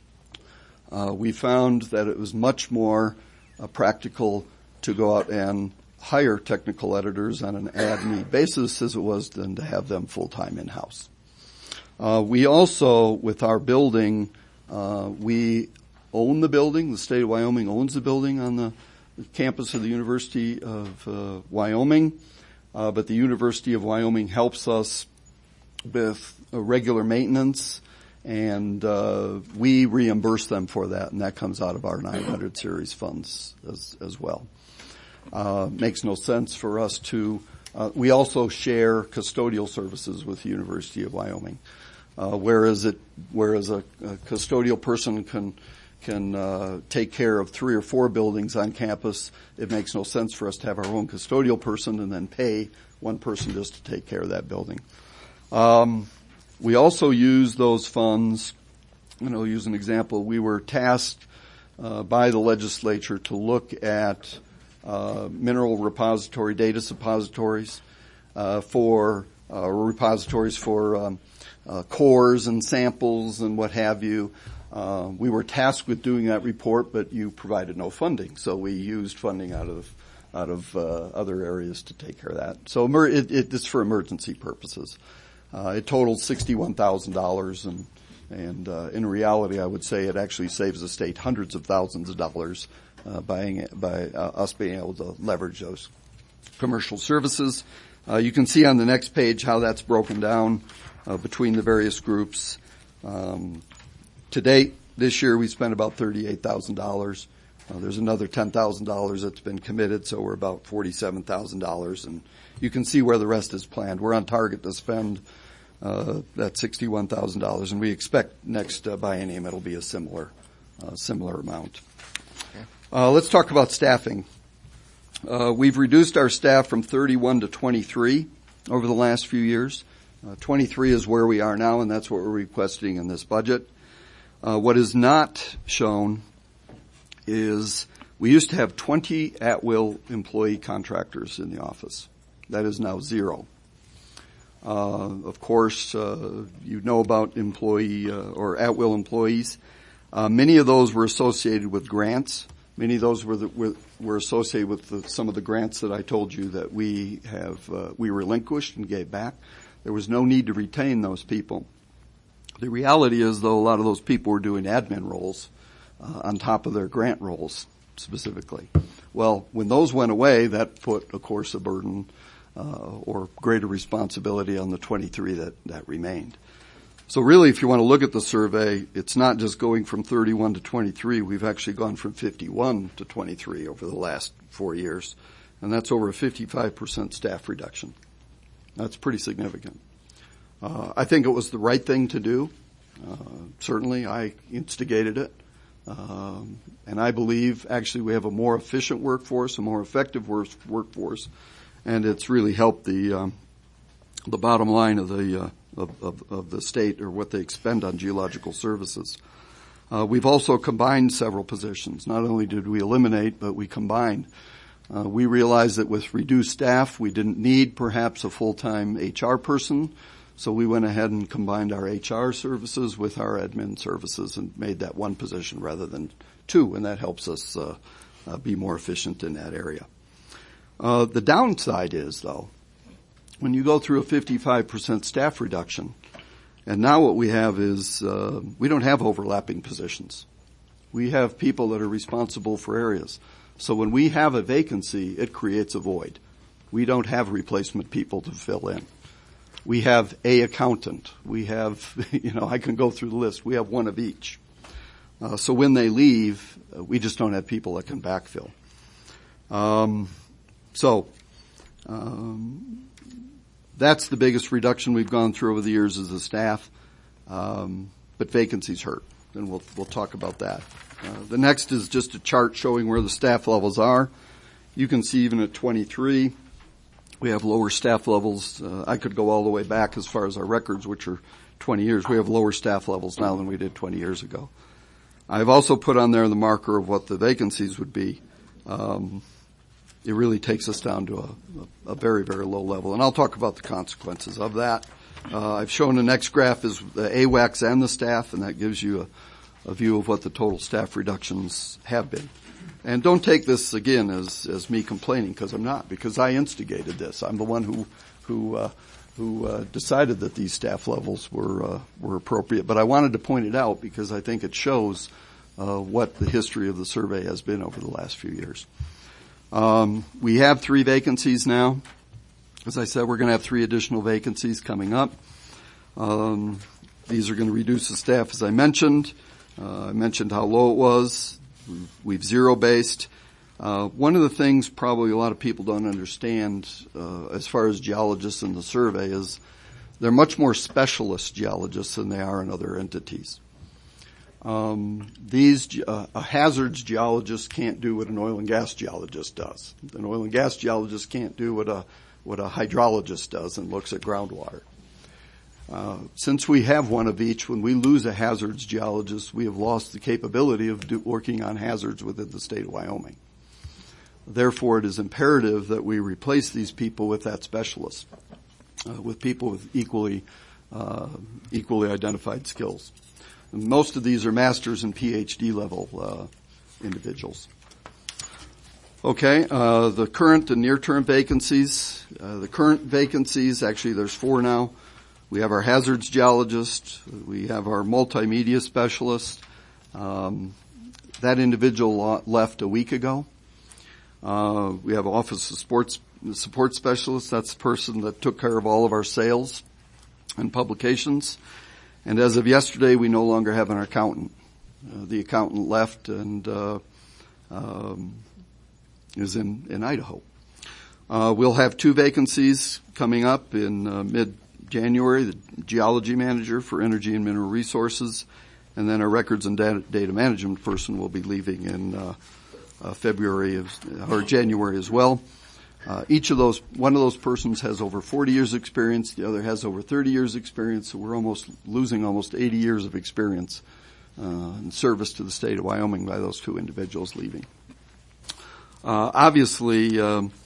We found that it was much more practical to go out and hire technical editors on an ad-need basis as it was than to have them full-time in-house. We also, with our building, we own the building. The state of Wyoming owns the building on the campus of the University of Wyoming, but the University of Wyoming helps us with regular maintenance, and we reimburse them for that, and that comes out of our 900 series funds as well. Makes no sense for us to. We also share custodial services with the University of Wyoming, whereas a custodial person can take care of 3 or 4 buildings on campus. It makes no sense for us to have our own custodial person and then pay one person just to take care of that building. We also use those funds, use an example. We were tasked by the legislature to look at mineral repository data suppositories for repositories for cores and samples and what have you. We were tasked with doing that report, but you provided no funding, so we used funding out of other areas to take care of that. So it's for emergency purposes. It totaled $61,000, and in reality, I would say it actually saves the state hundreds of thousands of dollars by us being able to leverage those commercial services. You can see on the next page how that's broken down between the various groups. To date, this year we spent about $38,000. There's another $10,000 that's been committed, so we're about $47,000, and you can see where the rest is planned. We're on target to spend that $61,000, and we expect next biennium it'll be a similar amount. Okay. Let's talk about staffing. We've reduced our staff from 31 to 23 over the last few years. 23 is where we are now, and that's what we're requesting in this budget. What is not shown is we used to have 20 at-will employee contractors in the office. That is now 0. Of course, you know about employee or at-will employees. Many of those were associated with grants. Many of those were associated with some of the grants that I told you that we relinquished and gave back. There was no need to retain those people. The reality is, though, a lot of those people were doing admin roles on top of their grant roles specifically. Well, when those went away, that put, of course, a burden or greater responsibility on the 23 that remained. So really, if you want to look at the survey, it's not just going from 31 to 23. We've actually gone from 51 to 23 over the last 4 years, and that's over a 55% staff reduction. That's pretty significant. I think it was the right thing to do. Certainly, I instigated it. And I believe actually we have a more efficient workforce, a more effective workforce, and it's really helped the bottom line of the state or what they expend on geological services. We've also combined several positions. Not only did we eliminate, but we combined. We realized that with reduced staff, we didn't need perhaps a full-time HR person. So we went ahead and combined our HR services with our admin services and made that one position rather than 2, and that helps us be more efficient in that area. The downside is, though, when you go through a 55% staff reduction, and now what we have is we don't have overlapping positions. We have people that are responsible for areas. So when we have a vacancy, it creates a void. We don't have replacement people to fill in. We have a accountant. We have, I can go through the list. We have one of each. So when they leave, we just don't have people that can backfill. That's the biggest reduction we've gone through over the years as a staff. But vacancies hurt, and we'll talk about that. The next is just a chart showing where the staff levels are. You can see even at 23, we have lower staff levels. I could go all the way back as far as our records, which are 20 years. We have lower staff levels now than we did 20 years ago. I've also put on there the marker of what the vacancies would be. It really takes us down to a very, very low level. And I'll talk about the consequences of that. I've shown the next graph is the AWACS and the staff, and that gives you a view of what the total staff reductions have been. And don't take this again as me complaining, because I'm not, because I instigated this. I'm the one who decided that these staff levels were appropriate. But I wanted to point it out because I think it shows what the history of the survey has been over the last few years. We have 3 vacancies now. As I said, we're going to have 3 additional vacancies coming up. These are going to reduce the staff, as I mentioned. I mentioned how low it was. We've zero-based. One of the things probably a lot of people don't understand as far as geologists in the survey is they're much more specialist geologists than they are in other entities. A hazards geologist can't do what an oil and gas geologist does. An oil and gas geologist can't do what a hydrologist does and looks at groundwater. Since we have one of each, when we lose a hazards geologist, we have lost the capability of working on hazards within the state of Wyoming. Therefore, it is imperative that we replace these people with that specialist, with people with equally identified skills. And most of these are master's and PhD level individuals. Okay, the current and near-term vacancies. The current vacancies, actually there's 4 now. We have our hazards geologist. We have our multimedia specialist. That individual left a week ago. We have Office of Support Specialist. That's the person that took care of all of our sales and publications. And as of yesterday, we no longer have an accountant. The accountant left and is in Idaho. We'll have 2 vacancies coming up in mid-January, the geology manager for energy and mineral resources, and then our records and data management person will be leaving in January as well. One of those persons has over 40 years experience, the other has over 30 years experience, so we're losing almost 80 years of experience in service to the state of Wyoming by those 2 individuals leaving. Obviously,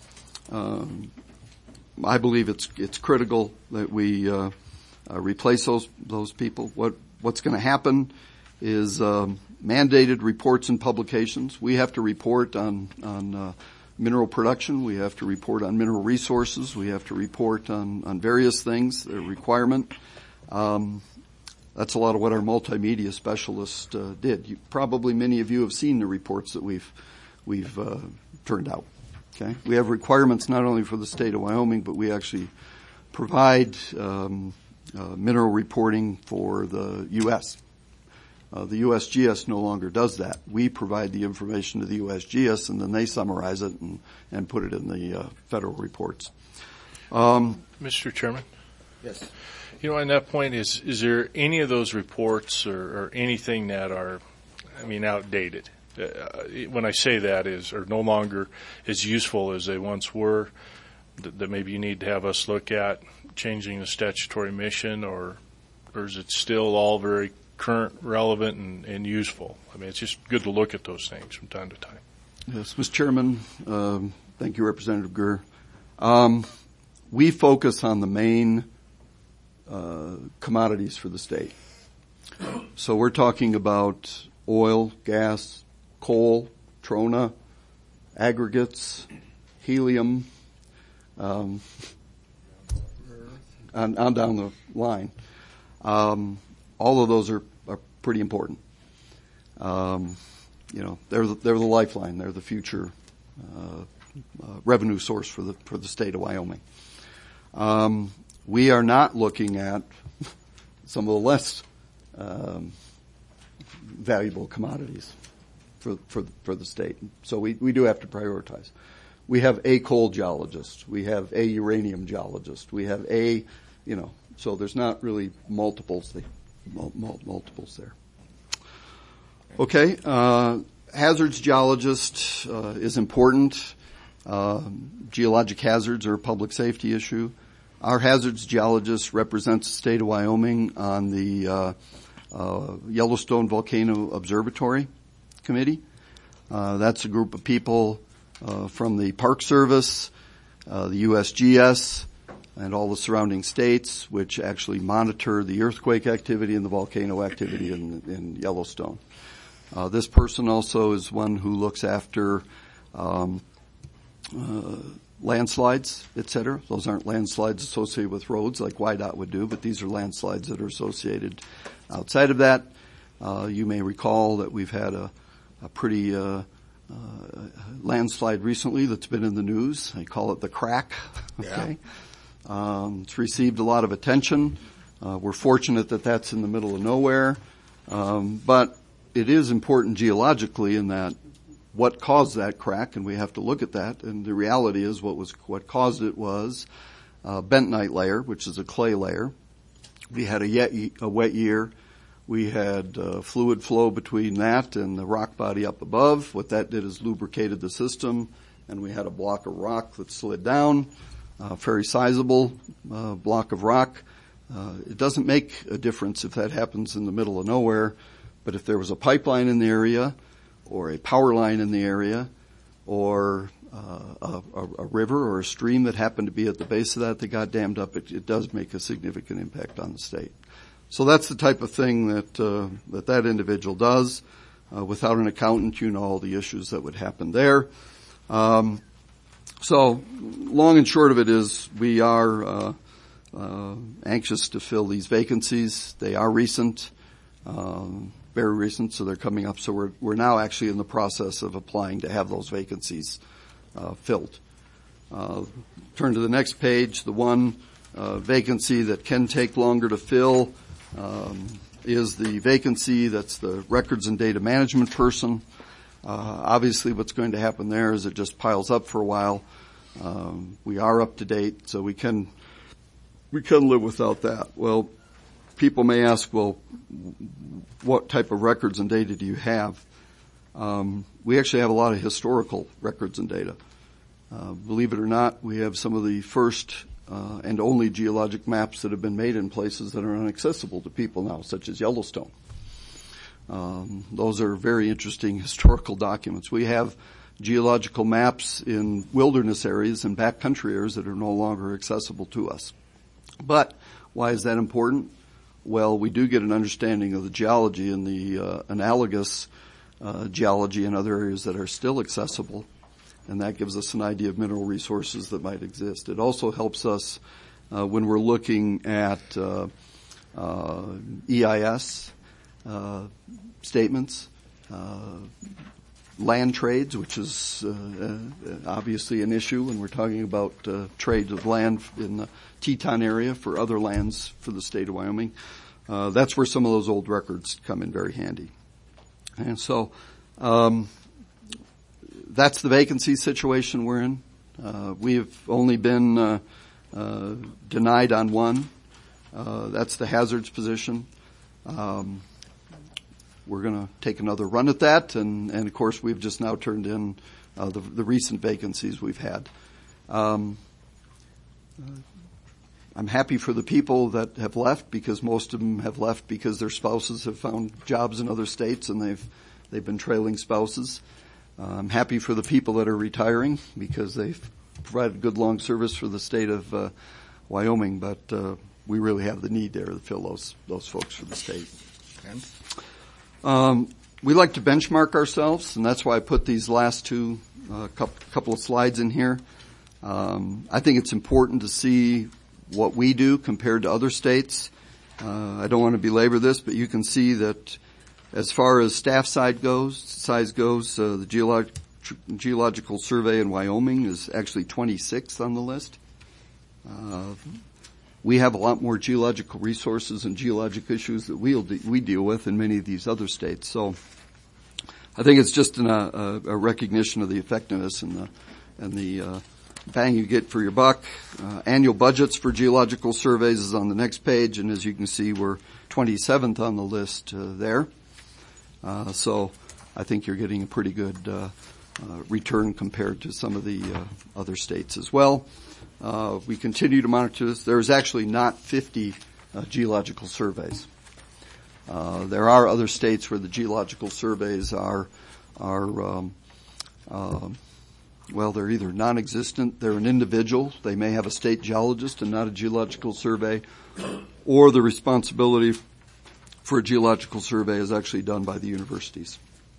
I believe it's critical that we replace those people. What's going to happen is mandated reports and publications. We have to report on mineral production. We have to report on mineral resources. We have to report on various things. The requirement. That's a lot of what our multimedia specialist did. Probably many of you have seen the reports that we've turned out. Okay, we have requirements not only for the state of Wyoming, but we actually provide mineral reporting for the U.S. The USGS no longer does that. We provide the information to the USGS, and then they summarize it and put it in the federal reports. Mr. Chairman? Yes. You know, on that point, is there any of those reports or anything that are, outdated? When I say that are no longer as useful as they once were, that maybe you need to have us look at changing the statutory mission, or is it still all very current, relevant, and useful? It's just good to look at those things from time to time. Yes, Mr. Chairman. Thank you, Representative Greer. We focus on the main commodities for the state. So we're talking about oil, gas, coal, trona, aggregates, helium, on down the line. All of those are pretty important. They're the lifeline. They're the future revenue source for the state of Wyoming. We are not looking at some of the less valuable commodities for the state. So we do have to prioritize. We have a coal geologist. We have a uranium geologist. We have so there's not really multiples there. Okay, hazards geologist is important. Geologic hazards are a public safety issue. Our hazards geologist represents the state of Wyoming on the Yellowstone Volcano Observatory Committee. That's a group of people from the Park Service, the USGS, and all the surrounding states, which actually monitor the earthquake activity and the volcano activity in Yellowstone. This person also is one who looks after landslides, etc. Those aren't landslides associated with roads like YDOT would do, but these are landslides that are associated outside of that. You may recall that we've had a pretty landslide recently that's been in the news. I call it the crack. Okay. It's received a lot of attention. We're fortunate that that's in the middle of nowhere. But it is important geologically in that what caused that crack, and we have to look at that. And the reality is what caused it was bentonite layer, which is a clay layer. We had a wet year. We had fluid flow between that and the rock body up above. What that did is lubricated the system, and we had a block of rock that slid down, a very sizable block of rock. It doesn't make a difference if that happens in the middle of nowhere, but if there was a pipeline in the area or a power line in the area or a river or a stream that happened to be at the base of that got dammed up, it does make a significant impact on the state. So that's the type of thing that individual does. Without an accountant, you know all the issues that would happen there. So long and short of it is we are anxious to fill these vacancies. They are recent, very recent, so they're coming up. So we're now actually in the process of applying to have those vacancies filled. Turn to the next page. The one vacancy that can take longer to fill is the vacancy that's the records and data management person. Obviously what's going to happen there is it just piles up for a while. We are up to date, so we can live without that. Well, people may ask, well, what type of records and data do you have? We actually have a lot of historical records and data. Believe it or not, we have some of the first and only geologic maps that have been made in places that are inaccessible to people now, such as Yellowstone. Those are very interesting historical documents. We have geological maps in wilderness areas and backcountry areas that are no longer accessible to us. But why is that important? Well, we do get an understanding of the geology and the analogous geology in other areas that are still accessible, and that gives us an idea of mineral resources that might exist. It also helps us when we're looking at EIS statements, land trades, which is obviously an issue when we're talking about trade of land in the Teton area for other lands for the state of Wyoming. That's where some of those old records come in very handy. And so that's the vacancy situation we're in. We have only been denied on one. That's the hazards position. We're going to take another run at that, and of course we've just now turned in the recent vacancies we've had. I'm happy for the people that have left, because most of them have left because their spouses have found jobs in other states and they've been trailing spouses. I'm happy for the people that are retiring because they've provided good long service for the state of Wyoming, but we really have the need there to fill those folks for the state. Okay. We like to benchmark ourselves, and that's why I put these last two couple of slides in here. I think it's important to see what we do compared to other states. I don't want to belabor this, but you can see that as far as staff size goes, the Geological Survey in Wyoming is actually 26th on the list. We have a lot more geological resources and geologic issues that we deal with in many of these other states. So I think it's just a recognition of the effectiveness and the bang you get for your buck. Annual budgets for geological surveys is on the next page, and as you can see, we're 27th on the list there. So I think you're getting a pretty good return compared to some of the other states as well. We continue to monitor this. There's actually not 50 geological surveys. There are other states where the geological surveys are they're either non-existent, they're an individual, they may have a state geologist and not a geological survey, or the responsibility for a geological survey is actually done by the universities.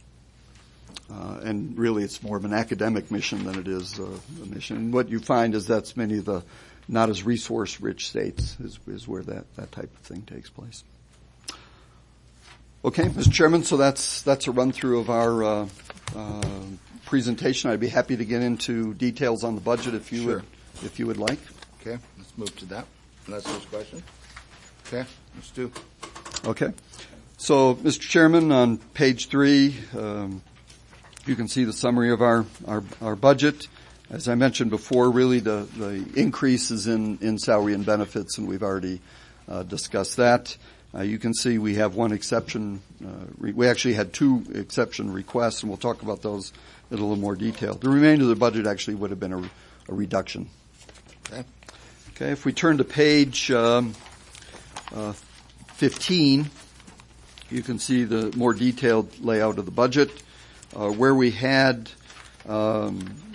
And really it's more of an academic mission than it is a mission. And what you find is that's many of the not as resource-rich states is where that type of thing takes place. Okay, Mr. Chairman, so that's a run-through of our presentation. I'd be happy to get into details on the budget if you would like. Okay, let's move to that. Unless there's a question. Okay, let's do. Okay. So, Mr. Chairman, on page 3, you can see the summary of our budget. As I mentioned before, really the increase is in salary and benefits, and we've already discussed that. You can see we have one exception. We actually had 2 exception requests, and we'll talk about those in a little more detail. The remainder of the budget actually would have been a reduction. Okay. If we turn to page 15, you can see the more detailed layout of the budget, where we had our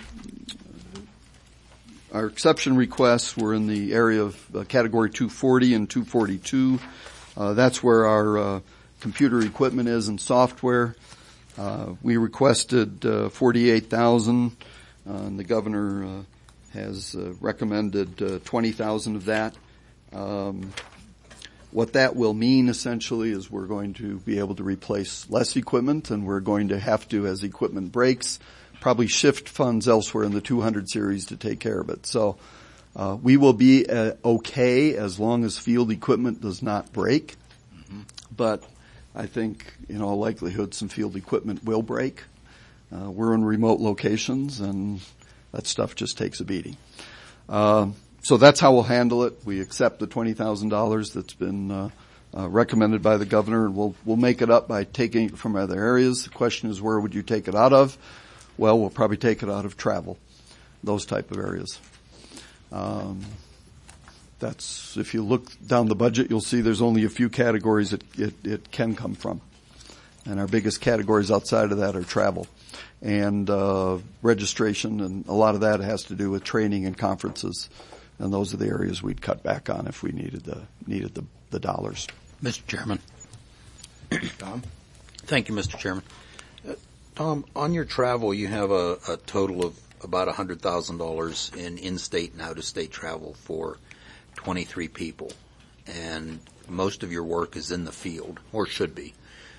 exception requests were in the area of category 240 and 242. That's where our computer equipment is and software. We requested $48,000, and the governor has recommended $20,000 of that. What that will mean essentially is we're going to be able to replace less equipment, and we're going to have to, as equipment breaks, probably shift funds elsewhere in the 200 series to take care of it. So we will be okay as long as field equipment does not break. Mm-hmm. But I think in all likelihood some field equipment will break. We're in remote locations, and that stuff just takes a beating. So that's how we'll handle it. We accept the $20,000 that's been recommended by the governor, and we'll make it up by taking it from other areas. The question is, where would you take it out of? Well, we'll probably take it out of travel, those type of areas. That's, if you look down the budget, you'll see there's only a few categories it can come from. And our biggest categories outside of that are travel and registration, and a lot of that has to do with training and conferences. And those are the areas we'd cut back on if we needed the dollars. Mr. Chairman. Tom? Thank you, Mr. Chairman. Tom, on your travel, you have a total of about $100,000 in in-state and out-of-state travel for 23 people. And most of your work is in the field, or should be.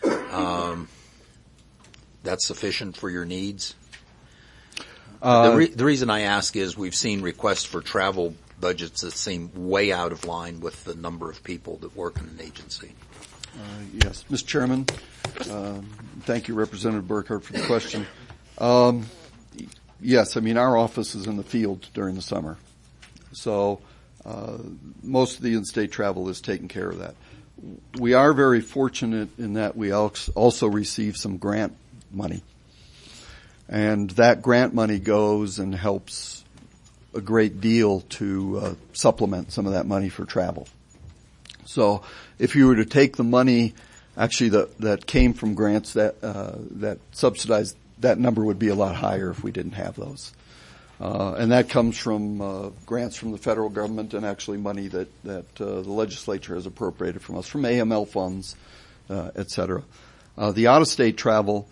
That's sufficient for your needs? The reason I ask is we've seen requests for travel budgets that seem way out of line with the number of people that work in an agency. Yes, Mr. Chairman. Thank you, Representative Burkhart, for the question. Yes, I mean, our office is in the field during the summer. So most of the in-state travel is taking care of that. We are very fortunate in that we also receive some grant money. And that grant money goes and helps a great deal to supplement some of that money for travel. So if you were to take the money actually that came from grants that subsidized, that number would be a lot higher if we didn't have those. And that comes from grants from the federal government and actually money that the legislature has appropriated from us, from AML funds, et cetera. The out-of-state travel,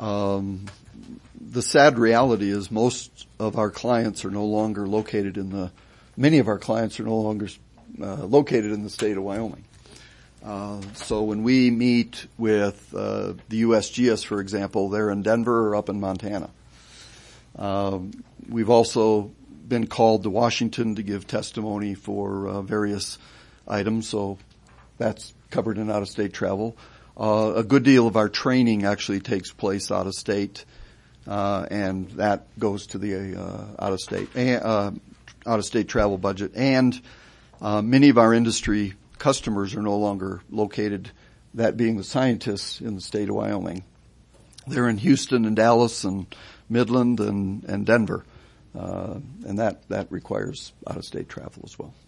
the sad reality is most of our clients are no longer located many of our clients are no longer located in the state of Wyoming. So when we meet with the USGS, for example, they're in Denver or up in Montana. We've also been called to Washington to give testimony for various items, so that's covered in out-of-state travel. A good deal of our training actually takes place out of state, and that goes to the out-of-state travel budget. And many of our industry customers are no longer located, that being the scientists, in the state of Wyoming. They're in Houston and Dallas and Midland and Denver, and that requires out-of-state travel as well.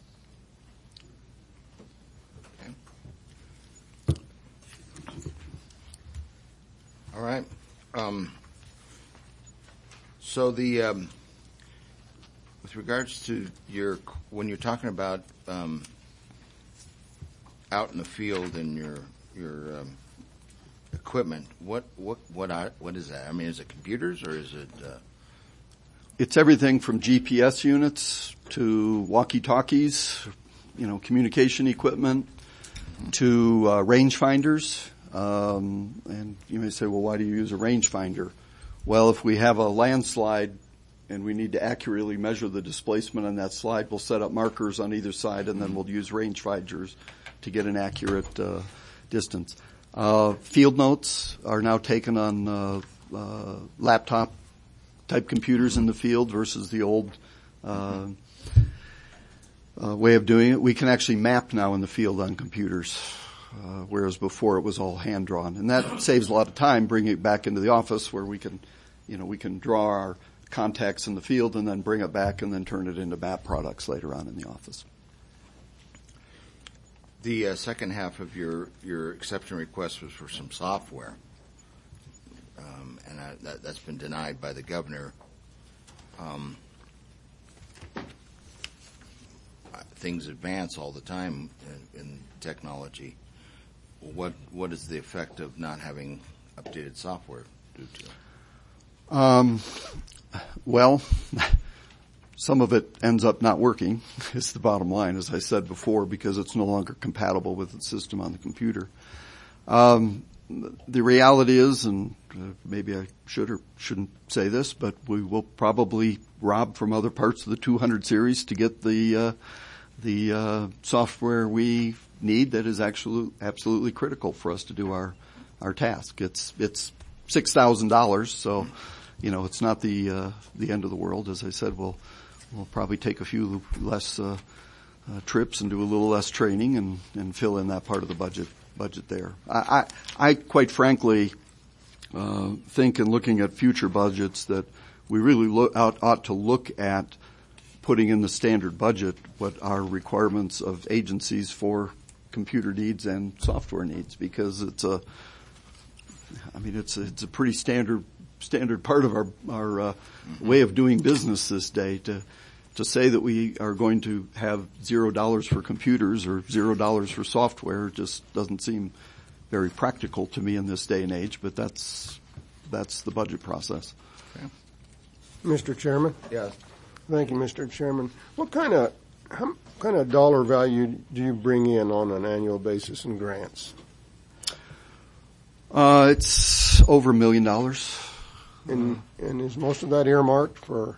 All right. So with regards to when you're talking about out in the field and your equipment, what is that? I mean, is it computers or is it? It's everything from GPS units to walkie-talkies, communication equipment, to rangefinders. And you may say, well, why do you use a rangefinder? Well, if we have a landslide and we need to accurately measure the displacement on that slide, we'll set up markers on either side, and then we'll use rangefinders to get an accurate distance. Field notes are now taken on laptop type computers in the field versus the old way of doing it. We can actually map now in the field on computers, whereas before it was all hand drawn, and that saves a lot of time bringing it back into the office where we can draw our contacts in the field and then bring it back and then turn it into map products later on in the office. The second half of your exception request was for some software, and that's been denied by the governor. Things advance all the time in technology. What is the effect of not having updated software due to? Well, some of it ends up not working, is the bottom line, as I said before, because it's no longer compatible with the system on the computer. The reality is, and maybe I should or shouldn't say this, but we will probably rob from other parts of the 200 series to get the software we need that is absolutely critical for us to do our task. It's $6,000, so it's not the end of the world. As I said, we'll probably take a few less trips and do a little less training and fill in that part of the budget there. I quite frankly think, in looking at future budgets, that we really ought to look at putting in the standard budget what are requirements of agencies for computer needs and software needs, because it's a pretty standard part of our way of doing business this day. To say that we are going to have $0 for computers or $0 for software just doesn't seem very practical to me in this day and age, but that's the budget process. Okay. Mr. Chairman? Yes. Thank you, Mr. Chairman. How kind of dollar value do you bring in on an annual basis in grants? It's over $1 million. And is most of that earmarked for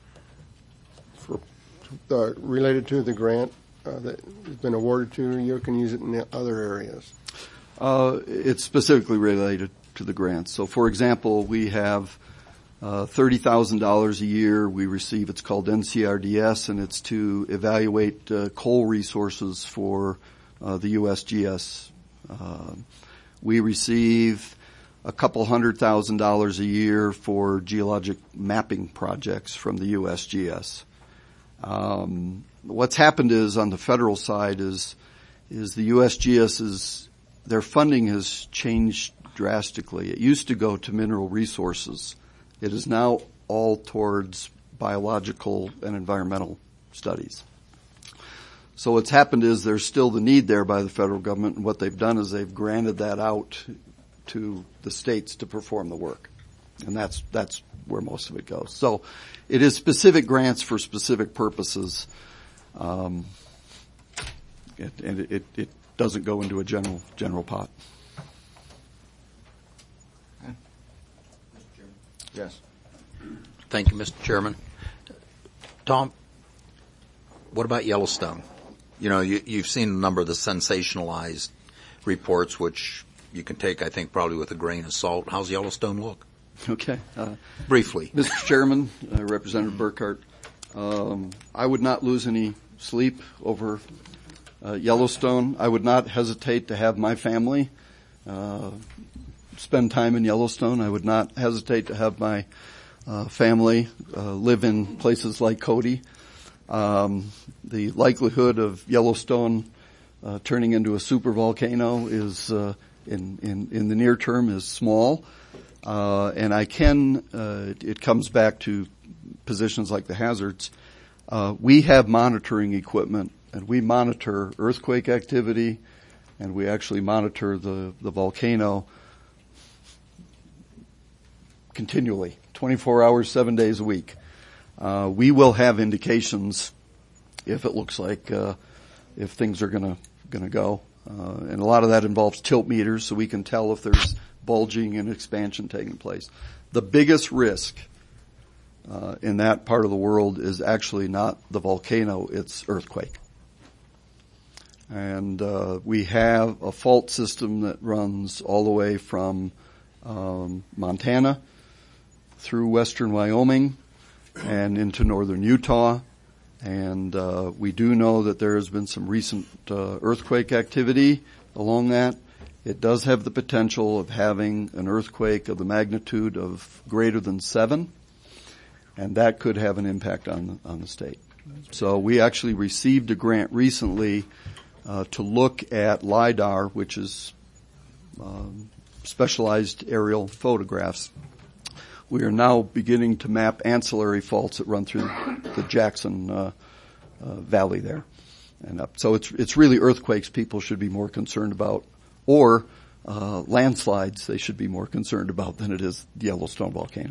related to the grant that has been awarded to you? You can use it in the other areas. It's specifically related to the grants. So, for example, we have $30,000 a year we receive. It's called NCRDS, and it's to evaluate coal resources for the USGS. We receive a couple $100,000 a year for geologic mapping projects from the USGS. What's happened is, on the federal side, is the USGS their funding has changed drastically. It used to go to mineral resources. It is now all towards biological and environmental studies. So what's happened is there's still the need there by the federal government, and what they've done is they've granted that out to the states to perform the work. And that's where most of it goes. So it is specific grants for specific purposes. It doesn't go into a general pot. Yes. Thank you, Mr. Chairman. Tom, what about Yellowstone? You've seen a number of the sensationalized reports, which you can take, I think, probably with a grain of salt. How's Yellowstone look? Okay. Briefly. Mr. Chairman, Representative Burkhart, I would not lose any sleep over Yellowstone. I would not hesitate to have my family spend time in Yellowstone. I would not hesitate to have my family live in places like Cody. The likelihood of Yellowstone turning into a supervolcano is in the near term is small. And it comes back to positions like the hazards. We have monitoring equipment, and we monitor earthquake activity, and we actually monitor the volcano continually, 24 hours, 7 days a week. We will have indications if it looks like if things are gonna go, and a lot of that involves tilt meters, so we can tell if there's bulging and expansion taking place. The biggest risk in that part of the world is actually not the volcano, it's earthquake. And we have a fault system that runs all the way from Montana through western Wyoming and into northern Utah. And we do know that there has been some recent earthquake activity along that. It does have the potential of having an earthquake of the magnitude of greater than 7, and that could have an impact on the state. So we actually received a grant recently to look at LIDAR, which is specialized aerial photographs. We are now beginning to map ancillary faults that run through the Jackson Valley there and up. So it's really earthquakes people should be more concerned about, or landslides they should be more concerned about than it is the Yellowstone volcano.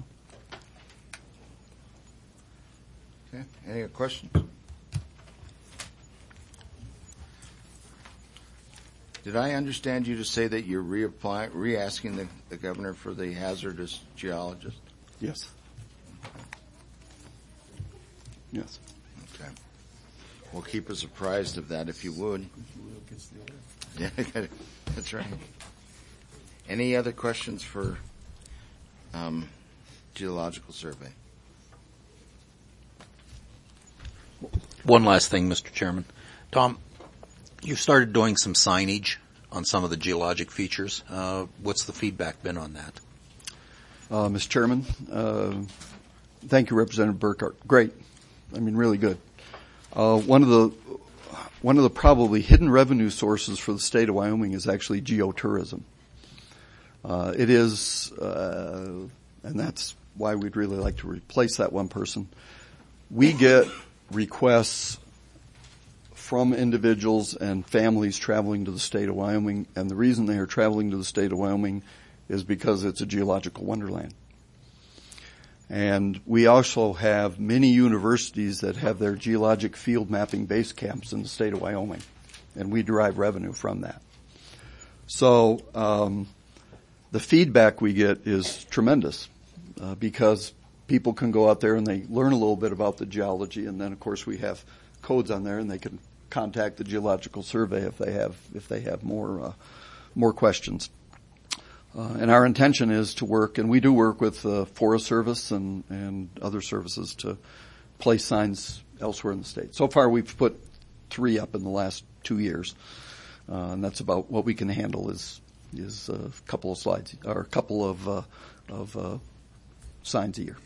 Okay. Any other questions? Did I understand you to say that you're re-asking the governor for the hazardous geologist? Yes. Yes. Okay. Well, keep us apprised of that if you would. Yeah, that's right. Any other questions for Geological Survey? One last thing, Mr. Chairman. Tom, you've started doing some signage on some of the geologic features. What's the feedback been on that? Mr. Chairman, thank you, Representative Burkhart. Great. I mean, really good. One of the probably hidden revenue sources for the state of Wyoming is actually geotourism. It is, and that's why we'd really like to replace that one person. We get requests from individuals and families traveling to the state of Wyoming, and the reason they are traveling to the state of Wyoming is because it's a geological wonderland. And we also have many universities that have their geologic field mapping base camps in the state of Wyoming, and we derive revenue from that. So the feedback we get is tremendous because people can go out there and they learn a little bit about the geology, and then of course we have codes on there, and they can contact the Geological Survey if they have more questions. And our intention is to work, and we do work with the Forest Service and other services to place signs elsewhere in the state. So far, we've put 3 up in the last 2 years, and that's about what we can handle. Is a couple of slides or a couple of signs a year.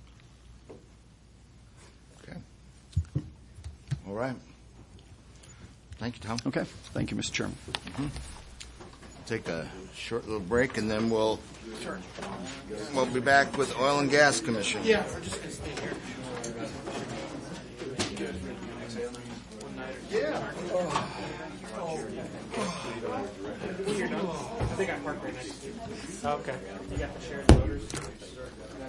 Okay. All right. Thank you, Tom. Okay. Thank you, Mr. Chairman. Mm-hmm. Take a short little break, and then we'll be back with Oil and Gas Commission. Yeah, we're just going to stay here. Yeah. I think I parked right next to you. Okay. You got the shared motors?